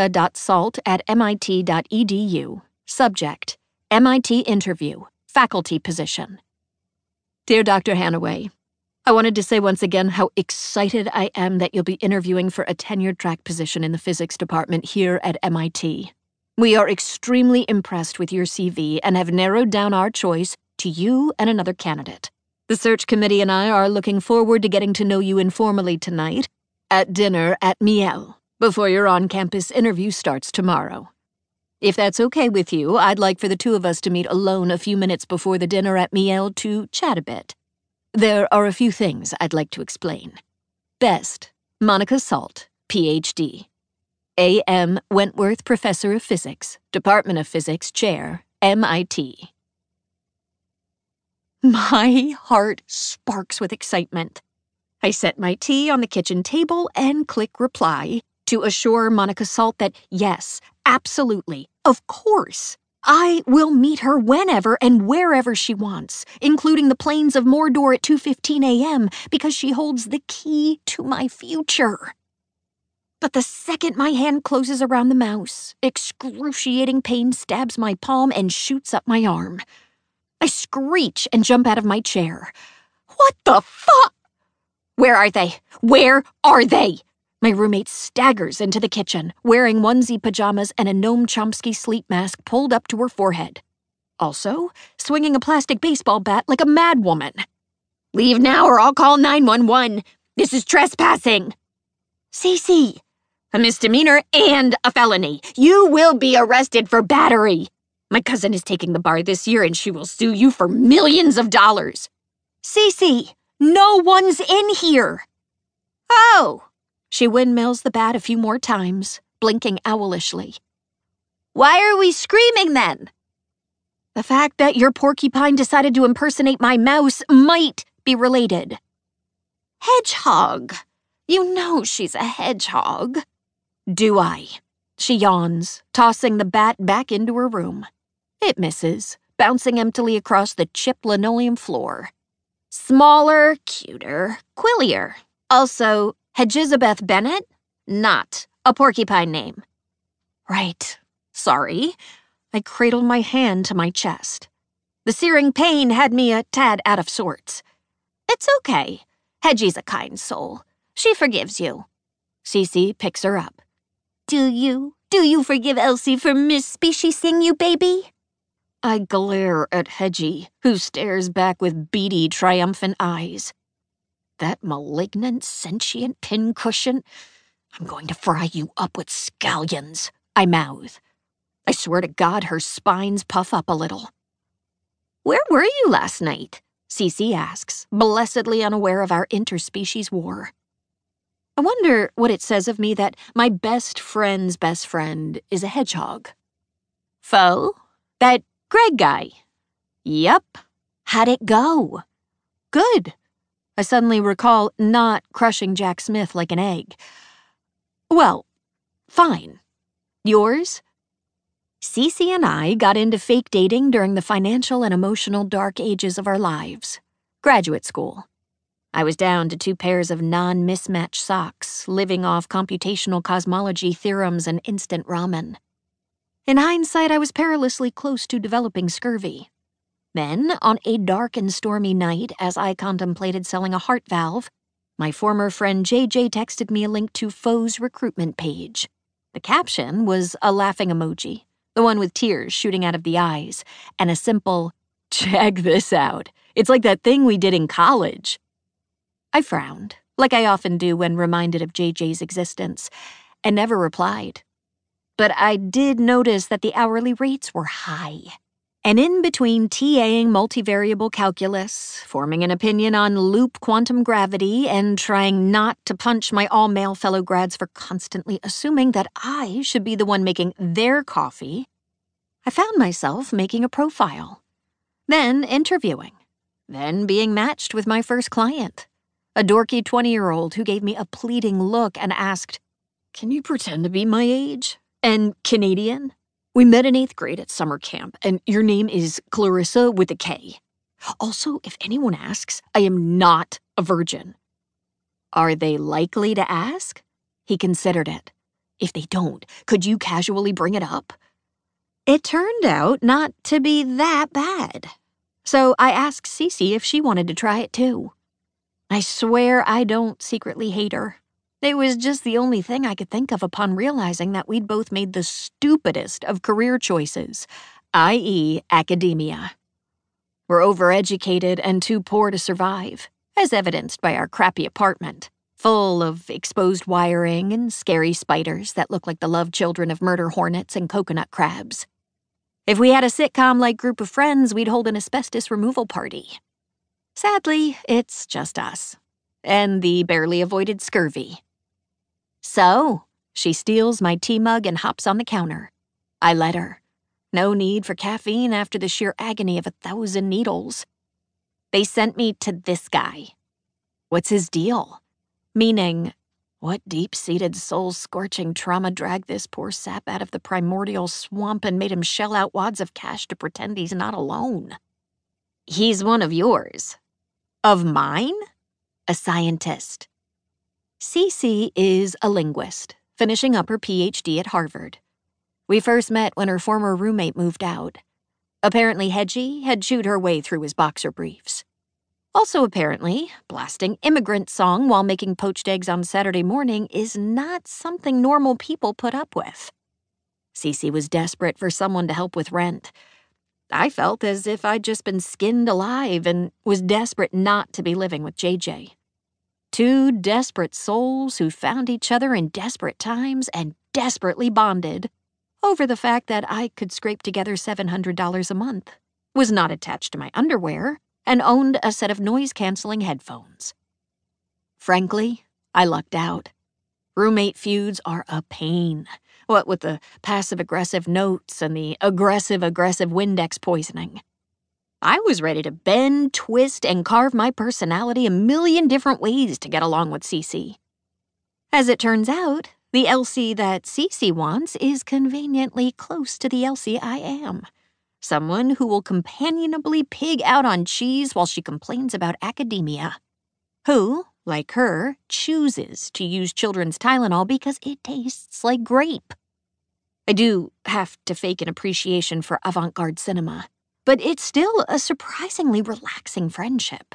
monica.salt@mit.edu. Subject: MIT interview, faculty position. Dear Dr. Hanaway, I wanted to say once again how excited I am that you'll be interviewing for a tenured-track position in the physics department here at MIT. We are extremely impressed with your CV and have narrowed down our choice to you and another candidate. The search committee and I are looking forward to getting to know you informally tonight at dinner at Miel before your on-campus interview starts tomorrow. If that's okay with you, I'd like for the two of us to meet alone a few minutes before the dinner at Miel to chat a bit. There are a few things I'd like to explain. Best, Monica Salt, Ph.D. A.M. Wentworth Professor of Physics, Department of Physics, Chair, MIT. My heart sparks with excitement. I set my tea on the kitchen table and click reply to assure Monica Salt that yes, absolutely, of course, I will meet her whenever and wherever she wants, including the plains of Mordor at 2:15 a.m., because she holds the key to my future. But the second my hand closes around the mouse, excruciating pain stabs my palm and shoots up my arm. I screech and jump out of my chair. What the fuck? Where are they? Where are they? My roommate staggers into the kitchen, wearing onesie pajamas and a Noam Chomsky sleep mask pulled up to her forehead. Also, swinging a plastic baseball bat like a madwoman. Leave now or I'll call 911. This is trespassing. Cece. A misdemeanor and a felony. You will be arrested for battery. My cousin is taking the bar this year and she will sue you for millions of dollars. Cece, no one's in here. Oh. She windmills the bat a few more times, blinking owlishly. Why are we screaming then? The fact that your porcupine decided to impersonate my mouse might be related. Hedgehog. You know she's a hedgehog. Do I? She yawns, tossing the bat back into her room. It misses, bouncing emptily across the chipped linoleum floor. Smaller, cuter, quillier. Also, Hedgizabeth Bennett? Not a porcupine name. Right. Sorry. I cradled my hand to my chest. The searing pain had me a tad out of sorts. It's okay. Hedgie's a kind soul. She forgives you. Cece picks her up. Do you forgive Elsie for misspeciesing you, baby? I glare at Hedgie, who stares back with beady, triumphant eyes. That malignant, sentient pincushion. I'm going to fry you up with scallions, I mouth. I swear to God her spines puff up a little. Where were you last night? Cece asks, blessedly unaware of our interspecies war. I wonder what it says of me that my best friend's best friend is a hedgehog. Foe? That Greg guy. Yep. How'd it go? Good. I suddenly recall not crushing Jack Smith like an egg. Well, fine. Yours? Cece and I got into fake dating during the financial and emotional dark ages of our lives. Graduate school. I was down to 2 pairs of non-mismatched socks, living off computational cosmology theorems and instant ramen. In hindsight, I was perilously close to developing scurvy. Then, on a dark and stormy night, as I contemplated selling a heart valve, my former friend JJ texted me a link to Foe's recruitment page. The caption was a laughing emoji, the one with tears shooting out of the eyes, and a simple, "Check this out. It's like that thing we did in college." I frowned, like I often do when reminded of JJ's existence, and never replied. But I did notice that the hourly rates were high. And in between TAing multivariable calculus, forming an opinion on loop quantum gravity, and trying not to punch my all-male fellow grads for constantly assuming that I should be the one making their coffee, I found myself making a profile. Then interviewing. Then being matched with my first client. A dorky 20-year-old who gave me a pleading look and asked, "Can you pretend to be my age? And Canadian? We met in 8th grade at summer camp, and your name is Clarissa with a K. Also, if anyone asks, I am not a virgin." Are they likely to ask? He considered it. If they don't, could you casually bring it up? It turned out not to be that bad. So I asked Cece if she wanted to try it too. I swear I don't secretly hate her. It was just the only thing I could think of upon realizing that we'd both made the stupidest of career choices, i.e. academia. We're overeducated and too poor to survive, as evidenced by our crappy apartment, full of exposed wiring and scary spiders that look like the love children of murder hornets and coconut crabs. If we had a sitcom-like group of friends, we'd hold an asbestos removal party. Sadly, it's just us. And the barely avoided scurvy. So, she steals my tea mug and hops on the counter. I let her. No need for caffeine after the sheer agony of 1,000 needles. They sent me to this guy. What's his deal? Meaning, what deep-seated soul-scorching trauma dragged this poor sap out of the primordial swamp and made him shell out wads of cash to pretend he's not alone? He's one of yours. Of mine? A scientist. Cece is a linguist, finishing up her PhD at Harvard. We first met when her former roommate moved out. Apparently Hedgie had chewed her way through his boxer briefs. Also apparently, blasting immigrant song while making poached eggs on Saturday morning is not something normal people put up with. Cece was desperate for someone to help with rent. I felt as if I'd just been skinned alive and was desperate not to be living with JJ. 2 desperate souls who found each other in desperate times and desperately bonded over the fact that I could scrape together $700 a month, was not attached to my underwear, and owned a set of noise-canceling headphones. Frankly, I lucked out. Roommate feuds are a pain. What with the passive-aggressive notes and the aggressive-aggressive Windex poisoning. I was ready to bend, twist, and carve my personality a million different ways to get along with Cece. As it turns out, the Elsie that Cece wants is conveniently close to the Elsie I am. Someone who will companionably pig out on cheese while she complains about academia. Who, like her, chooses to use children's Tylenol because it tastes like grape. I do have to fake an appreciation for avant-garde cinema, but it's still a surprisingly relaxing friendship.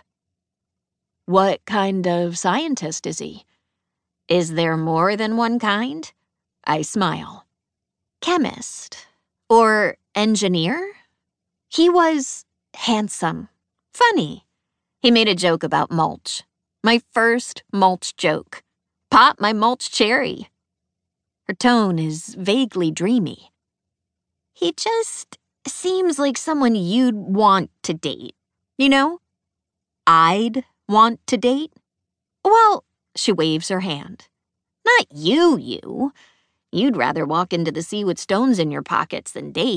What kind of scientist is he? Is there more than one kind? I smile. Chemist. Or engineer? He was handsome. Funny. He made a joke about mulch. My first mulch joke. Pop my mulch cherry. Her tone is vaguely dreamy. He just seems like someone you'd want to date. You know? I'd want to date. Well, she waves her hand. Not you. You'd rather walk into the sea with stones in your pockets than date.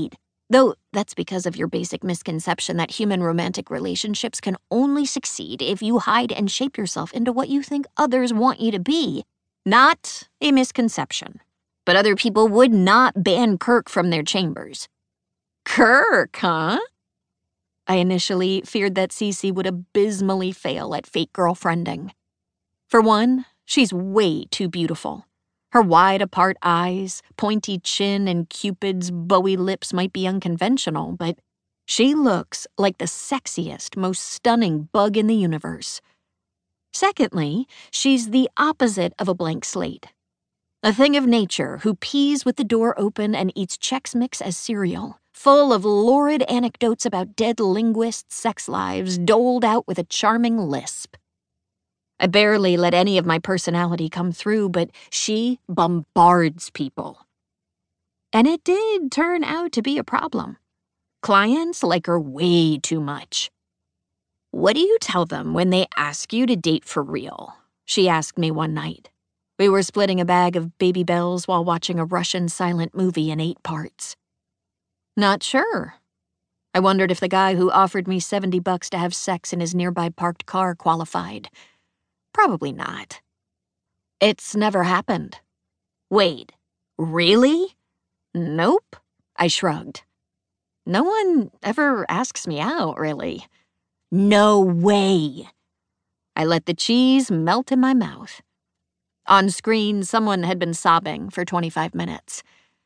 Though that's because of your basic misconception that human romantic relationships can only succeed if you hide and shape yourself into what you think others want you to be. Not a misconception. But other people would not ban Kirk from their chambers. Kirk, huh? I initially feared that Cece would abysmally fail at fake girlfriending. For one, she's way too beautiful. Her wide-apart eyes, pointy chin, and Cupid's bowy lips might be unconventional, but she looks like the sexiest, most stunning bug in the universe. Secondly, she's the opposite of a blank slate. A thing of nature who pees with the door open and eats Chex Mix as cereal, full of lurid anecdotes about dead linguists' sex lives doled out with a charming lisp. I barely let any of my personality come through, but she bombards people. And it did turn out to be a problem. Clients like her way too much. "What do you tell them when they ask you to date for real?" she asked me one night. We were splitting a bag of Baby Bells while watching a Russian silent movie in 8 parts. Not sure. I wondered if the guy who offered me $70 to have sex in his nearby parked car qualified. Probably not. It's never happened. Wait, really? Nope, I shrugged. No one ever asks me out, really. No way. I let the cheese melt in my mouth. On screen, someone had been sobbing for 25 minutes.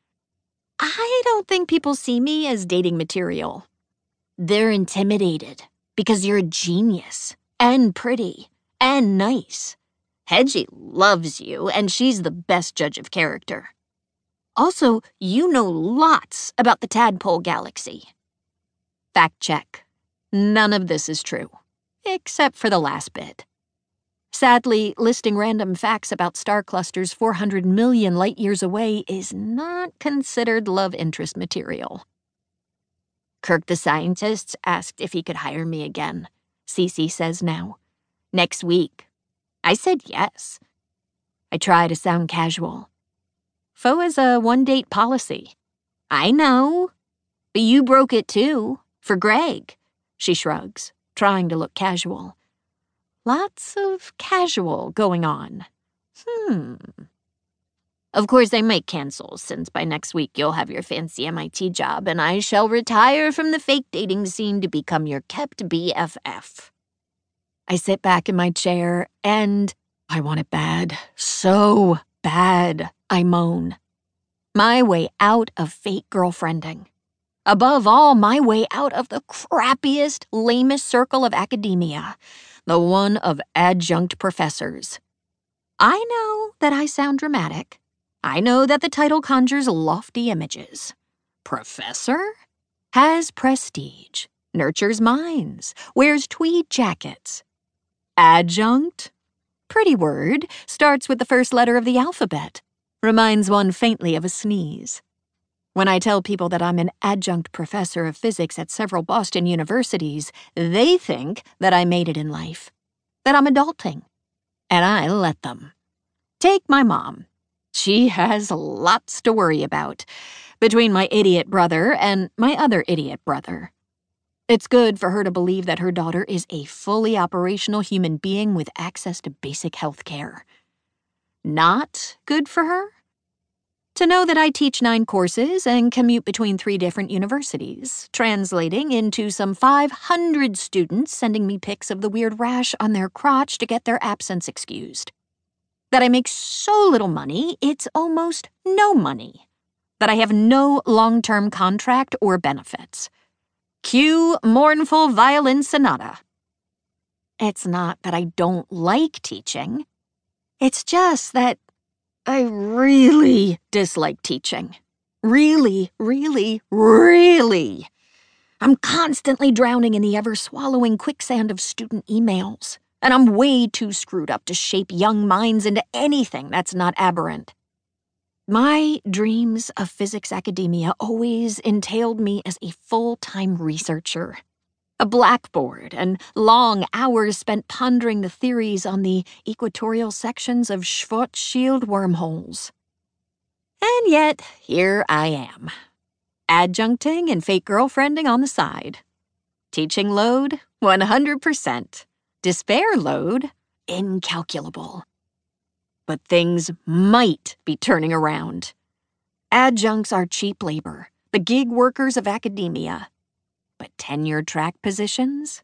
I don't think people see me as dating material. They're intimidated because you're a genius and pretty and nice. Hedgie loves you, and she's the best judge of character. Also, you know lots about the tadpole galaxy. Fact check. None of this is true, except for the last bit. Sadly, listing random facts about star clusters 400 million light-years away is not considered love interest material. Kirk the scientist asked if he could hire me again, Cece says now. Next week. I said yes. I try to sound casual. Faux is a one-date policy. I know. But you broke it too, for Greg, she shrugs, trying to look casual. Lots of casual going on. Of course, I might cancel, since by next week you'll have your fancy MIT job, and I shall retire from the fake dating scene to become your kept BFF. I sit back in my chair, and I want it bad. So bad, I moan. My way out of fake girlfriending. Above all, my way out of the crappiest, lamest circle of academia, the one of adjunct professors. I know that I sound dramatic. I know that the title conjures lofty images. Professor? Has prestige, nurtures minds, wears tweed jackets. Adjunct? Pretty word, starts with the first letter of the alphabet. Reminds one faintly of a sneeze. When I tell people that I'm an adjunct professor of physics at several Boston universities, they think that I made it in life, that I'm adulting, and I let them. Take my mom. She has lots to worry about, between my idiot brother and my other idiot brother. It's good for her to believe that her daughter is a fully operational human being with access to basic health care. Not good for her? To know that I teach 9 courses and commute between 3 different universities, translating into some 500 students sending me pics of the weird rash on their crotch to get their absence excused. That I make so little money, it's almost no money. That I have no long-term contract or benefits. Cue mournful violin sonata. It's not that I don't like teaching. It's just that I really dislike teaching. Really, really, really. I'm constantly drowning in the ever-swallowing quicksand of student emails, and I'm way too screwed up to shape young minds into anything that's not aberrant. My dreams of physics academia always entailed me as a full-time researcher. A blackboard and long hours spent pondering the theories on the equatorial sections of Schwarzschild wormholes. And yet, here I am. Adjuncting and fake girlfriending on the side. Teaching load, 100%. Despair load, incalculable. But things might be turning around. Adjuncts are cheap labor, the gig workers of academia. But tenure-track positions?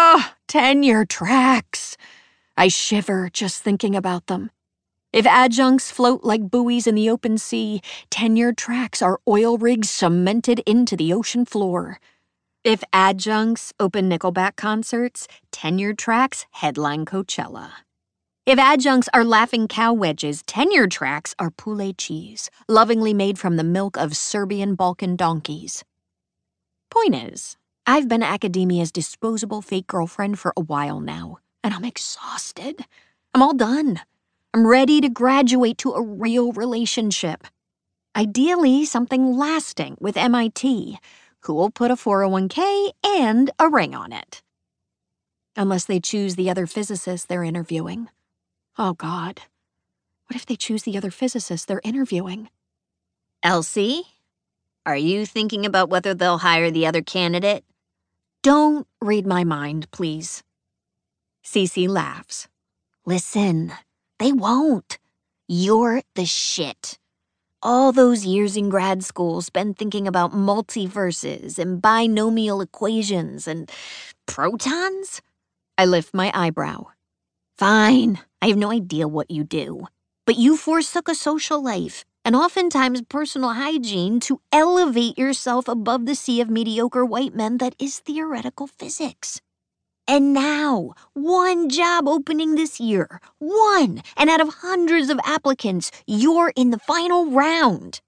Tenure tracks! I shiver just thinking about them. If adjuncts float like buoys in the open sea, tenure tracks are oil rigs cemented into the ocean floor. If adjuncts open Nickelback concerts, tenure tracks headline Coachella. If adjuncts are laughing cow wedges, tenure tracks are poulet cheese, lovingly made from the milk of Serbian Balkan donkeys. Point is, I've been academia's disposable fake girlfriend for a while now, and I'm exhausted. I'm all done. I'm ready to graduate to a real relationship. Ideally, something lasting with MIT, who will put a 401k and a ring on it. Unless they choose the other physicist they're interviewing. Oh, God. What if they choose the other physicist they're interviewing? Elsie, are you thinking about whether they'll hire the other candidate? Don't read my mind, please. Cece laughs. Listen, they won't. You're the shit. All those years in grad school spent thinking about multiverses and binomial equations and protons? I lift my eyebrow. Fine, I have no idea what you do. But you forsook a social life and oftentimes personal hygiene to elevate yourself above the sea of mediocre white men that is theoretical physics. And now, one job opening this year, one, and out of hundreds of applicants, you're in the final round.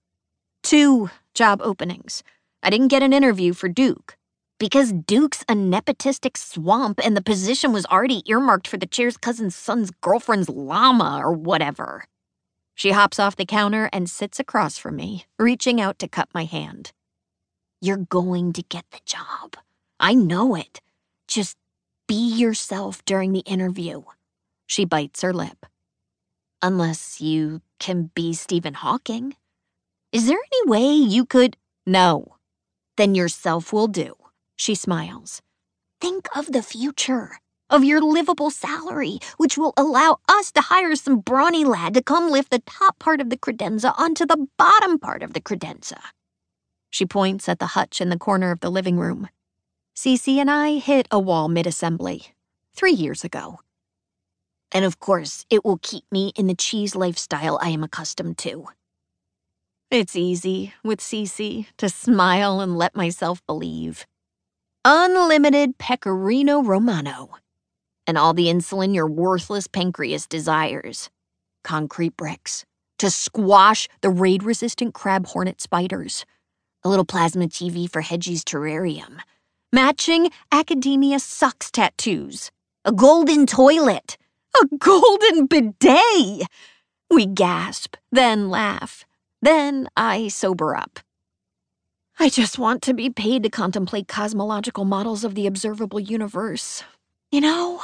2 job openings. I didn't get an interview for Duke. Because Duke's a nepotistic swamp and the position was already earmarked for the chair's cousin's son's girlfriend's llama or whatever. She hops off the counter and sits across from me, reaching out to cut my hand. You're going to get the job. I know it. Just be yourself during the interview. She bites her lip. Unless you can be Stephen Hawking. Is there any way you could? No. Then yourself will do. She smiles. Think of the future. Of your livable salary, which will allow us to hire some brawny lad to come lift the top part of the credenza onto the bottom part of the credenza. She points at the hutch in the corner of the living room. Cece and I hit a wall mid-assembly 3 years ago. And of course, it will keep me in the cheese lifestyle I am accustomed to. It's easy with Cece to smile and let myself believe. Unlimited pecorino romano. And all the insulin your worthless pancreas desires. Concrete bricks. To squash the raid-resistant crab hornet spiders. A little plasma TV for Hedgie's terrarium. Matching academia sucks tattoos. A golden toilet. A golden bidet. We gasp, then laugh. Then I sober up. I just want to be paid to contemplate cosmological models of the observable universe. You know?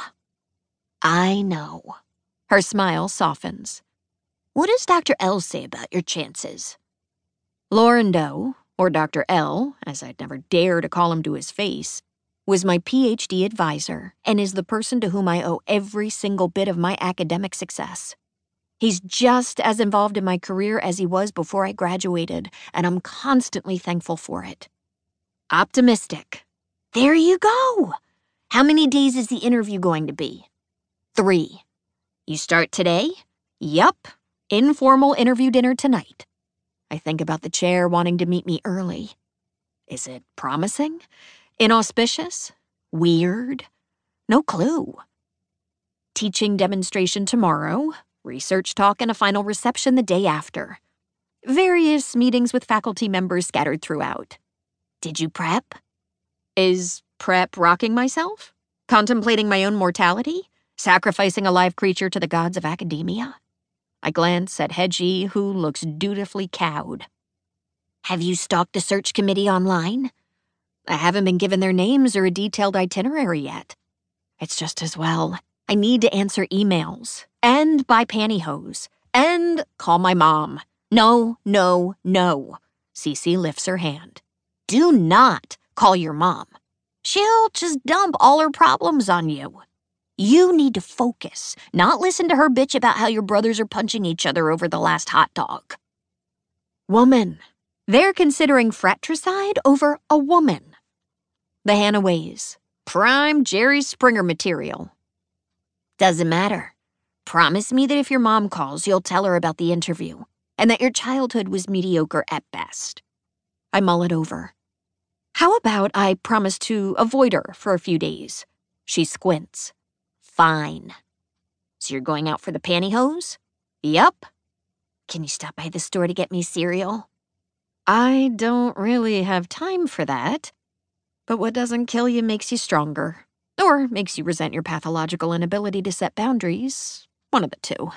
I know. Her smile softens. What does Dr. L say about your chances? Lauren Doe, or Dr. L, as I'd never dare to call him to his face, was my PhD advisor and is the person to whom I owe every single bit of my academic success. He's just as involved in my career as he was before I graduated, and I'm constantly thankful for it. Optimistic. There you go. How many days is the interview going to be? 3. You start today? Yup. Informal interview dinner tonight. I think about the chair wanting to meet me early. Is it promising? Inauspicious? Weird? No clue. Teaching demonstration tomorrow. Research talk and a final reception the day after. Various meetings with faculty members scattered throughout. Did you prep? Is prep rocking myself? Contemplating my own mortality? Sacrificing a live creature to the gods of academia? I glance at Hedgie, who looks dutifully cowed. Have you stalked a search committee online? I haven't been given their names or a detailed itinerary yet. It's just as well. I need to answer emails, and buy pantyhose, and call my mom. No, no, no. Cece lifts her hand. Do not call your mom. She'll just dump all her problems on you. You need to focus, not listen to her bitch about how your brothers are punching each other over the last hot dog. Woman. They're considering fratricide over a woman. The Hannaways. Prime Jerry Springer material. Doesn't matter. Promise me that if your mom calls, you'll tell her about the interview, and that your childhood was mediocre at best. I mull it over. How about I promise to avoid her for a few days? She squints. Fine. So you're going out for the pantyhose? Yup. Can you stop by the store to get me cereal? I don't really have time for that. But what doesn't kill you makes you stronger. Or makes you resent your pathological inability to set boundaries. One of the two.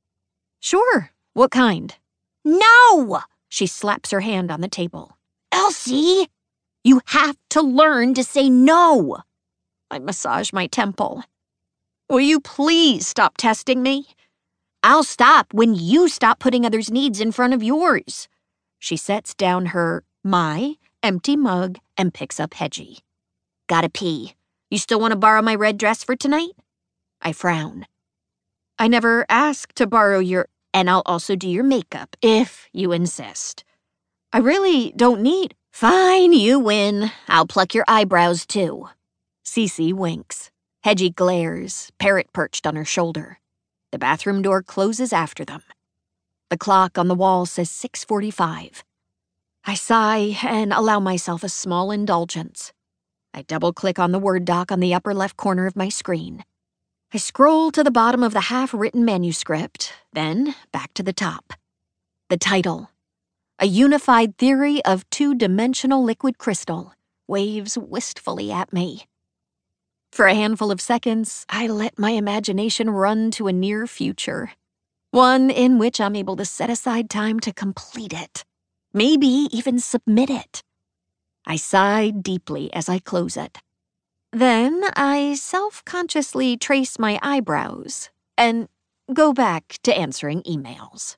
Sure. What kind? No! She slaps her hand on the table. Elsie! You have to learn to say no. I massage my temple. Will you please stop testing me? I'll stop when you stop putting others' needs in front of yours. She sets down my empty mug and picks up Hedgie. Gotta pee. You still want to borrow my red dress for tonight? I frown. I never asked to borrow your... And I'll also do your makeup, if you insist. I really don't need... Fine, you win. I'll pluck your eyebrows, too. Cece winks. Hedgie glares, parrot perched on her shoulder. The bathroom door closes after them. The clock on the wall says 6:45. I sigh and allow myself a small indulgence. I double-click on the Word doc on the upper left corner of my screen. I scroll to the bottom of the half-written manuscript, then back to the top. The title, A Unified Theory of Two-Dimensional Liquid Crystal, waves wistfully at me. For a handful of seconds, I let my imagination run to a near future, one in which I'm able to set aside time to complete it, maybe even submit it. I sigh deeply as I close it. Then I self-consciously trace my eyebrows and go back to answering emails.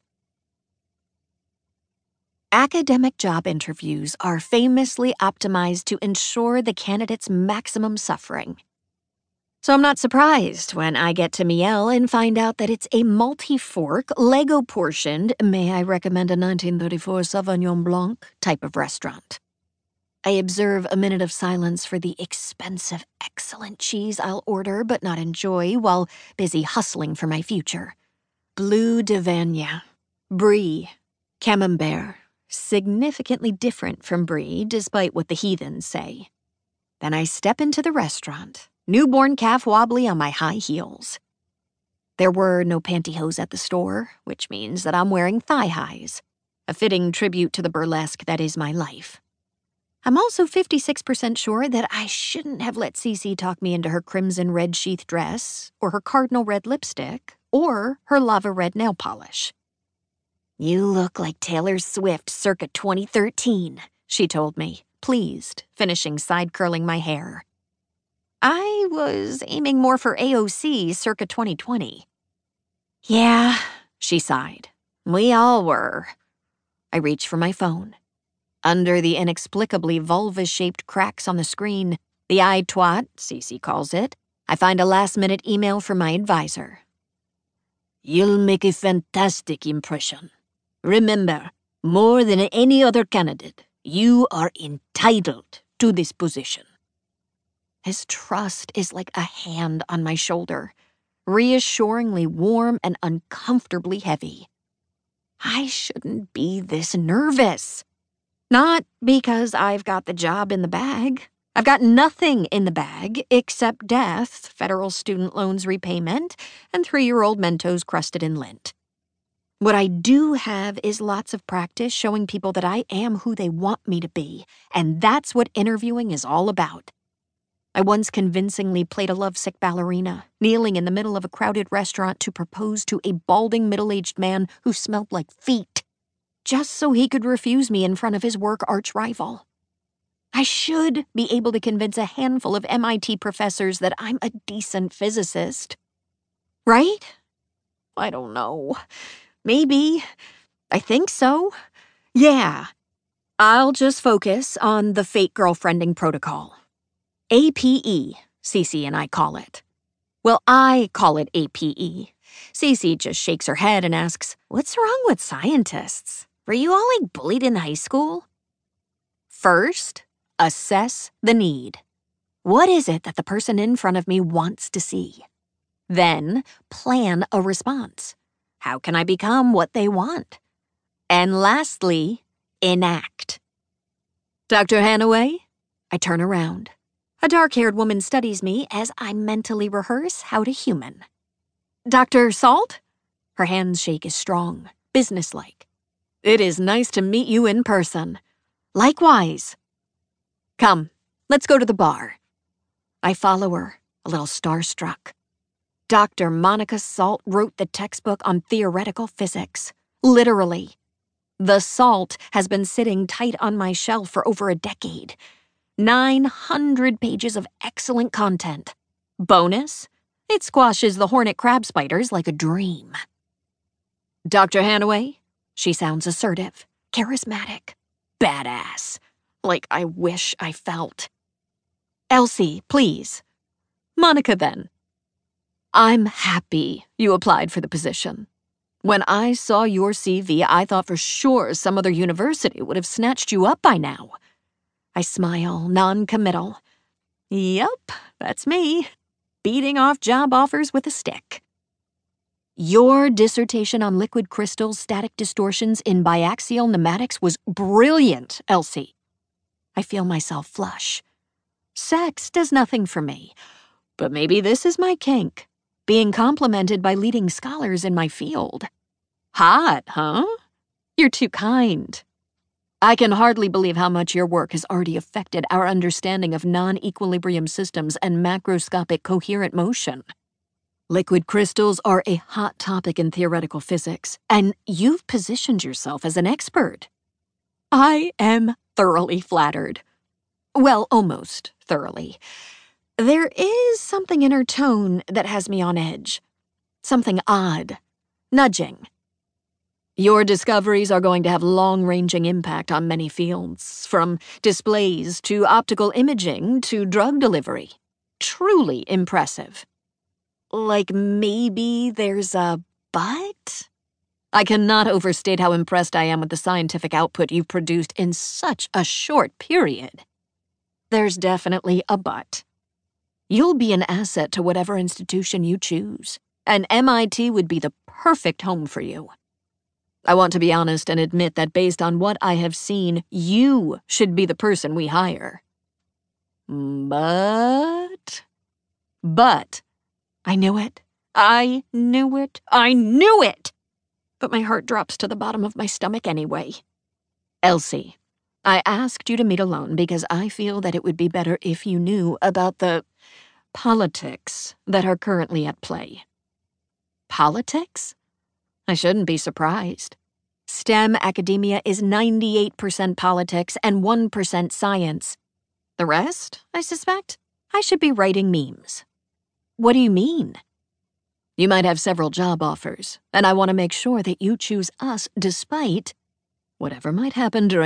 Academic job interviews are famously optimized to ensure the candidate's maximum suffering. So I'm not surprised when I get to Miel and find out that it's a multi-fork, Lego-portioned, may I recommend a 1934 Sauvignon Blanc type of restaurant. I observe a minute of silence for the expensive, excellent cheese I'll order but not enjoy while busy hustling for my future. Bleu d'Auvergne, Brie, Camembert, significantly different from Brie despite what the heathens say. Then I step into the restaurant, newborn calf wobbly on my high heels. There were no pantyhose at the store, which means that I'm wearing thigh highs, a fitting tribute to the burlesque that is my life. I'm also 56% sure that I shouldn't have let Cece talk me into her crimson red sheath dress, or her cardinal red lipstick, or her lava red nail polish. You look like Taylor Swift circa 2013, she told me, pleased, finishing side-curling my hair. I was aiming more for AOC circa 2020. Yeah, she sighed. We all were. I reach for my phone. Under the inexplicably vulva-shaped cracks on the screen, the eye twat, Cece calls it, I find a last-minute email from my advisor. You'll make a fantastic impression. Remember, more than any other candidate, you are entitled to this position. His trust is like a hand on my shoulder, reassuringly warm and uncomfortably heavy. I shouldn't be this nervous. Not because I've got the job in the bag. I've got nothing in the bag except death, federal student loans repayment, and 3-year-old Mentos crusted in lint. What I do have is lots of practice showing people that I am who they want me to be, and that's what interviewing is all about. I once convincingly played a lovesick ballerina, kneeling in the middle of a crowded restaurant to propose to a balding middle-aged man who smelled like feet, just so he could refuse me in front of his work arch-rival. I should be able to convince a handful of MIT professors that I'm a decent physicist. Right? I don't know. Maybe. I think so. Yeah. I'll just focus on the fake girlfriending protocol. APE, Cece and I call it. Well, I call it APE. Cece just shakes her head and asks, "What's wrong with scientists? Were you all bullied in high school?" First, assess the need. What is it that the person in front of me wants to see? Then, plan a response. How can I become what they want? And lastly, enact. "Dr. Hanaway?" I turn around. A dark-haired woman studies me as I mentally rehearse how to human. "Dr. Salt?" Her handshake is strong, businesslike. "It is nice to meet you in person." "Likewise." "Come, let's go to the bar." I follow her, a little starstruck. Dr. Monica Salt wrote the textbook on theoretical physics. Literally. The Salt has been sitting tight on my shelf for over a decade. 900 pages of excellent content. Bonus, it squashes the hornet crab spiders like a dream. "Dr. Hanaway?" She sounds assertive, charismatic, badass, like I wish I felt. "Elsie, please." "Monica, then." "I'm happy you applied for the position. When I saw your CV, I thought for sure some other university would have snatched you up by now." I smile, non-committal. "Yup, that's me. Beating off job offers with a stick." "Your dissertation on liquid crystals' static distortions in biaxial pneumatics was brilliant, Elsie." I feel myself flush. Sex does nothing for me, but maybe this is my kink, being complimented by leading scholars in my field. "Hot, huh? You're too kind." "I can hardly believe how much your work has already affected our understanding of non-equilibrium systems and macroscopic coherent motion. Liquid crystals are a hot topic in theoretical physics, and you've positioned yourself as an expert." I am thoroughly flattered. Well, almost thoroughly. There is something in her tone that has me on edge. Something odd. Nudging. "Your discoveries are going to have long-ranging impact on many fields, from displays to optical imaging to drug delivery. Truly impressive." Like maybe there's a but? I cannot overstate how impressed I am with the scientific output you've produced in such a short period. There's definitely a but. You'll be an asset to whatever institution you choose, and MIT would be the perfect home for you. I want to be honest and admit that based on what I have seen, you should be the person we hire. But, I knew it. I knew it. I knew it! But my heart drops to the bottom of my stomach anyway. "Elsie, I asked you to meet alone because I feel that it would be better if you knew about the politics that are currently at play." Politics? I shouldn't be surprised. STEM academia is 98% politics and 1% science. The rest, I suspect, I should be writing memes. What do you mean? You might have several job offers, and I want to make sure that you choose us despite whatever might happen during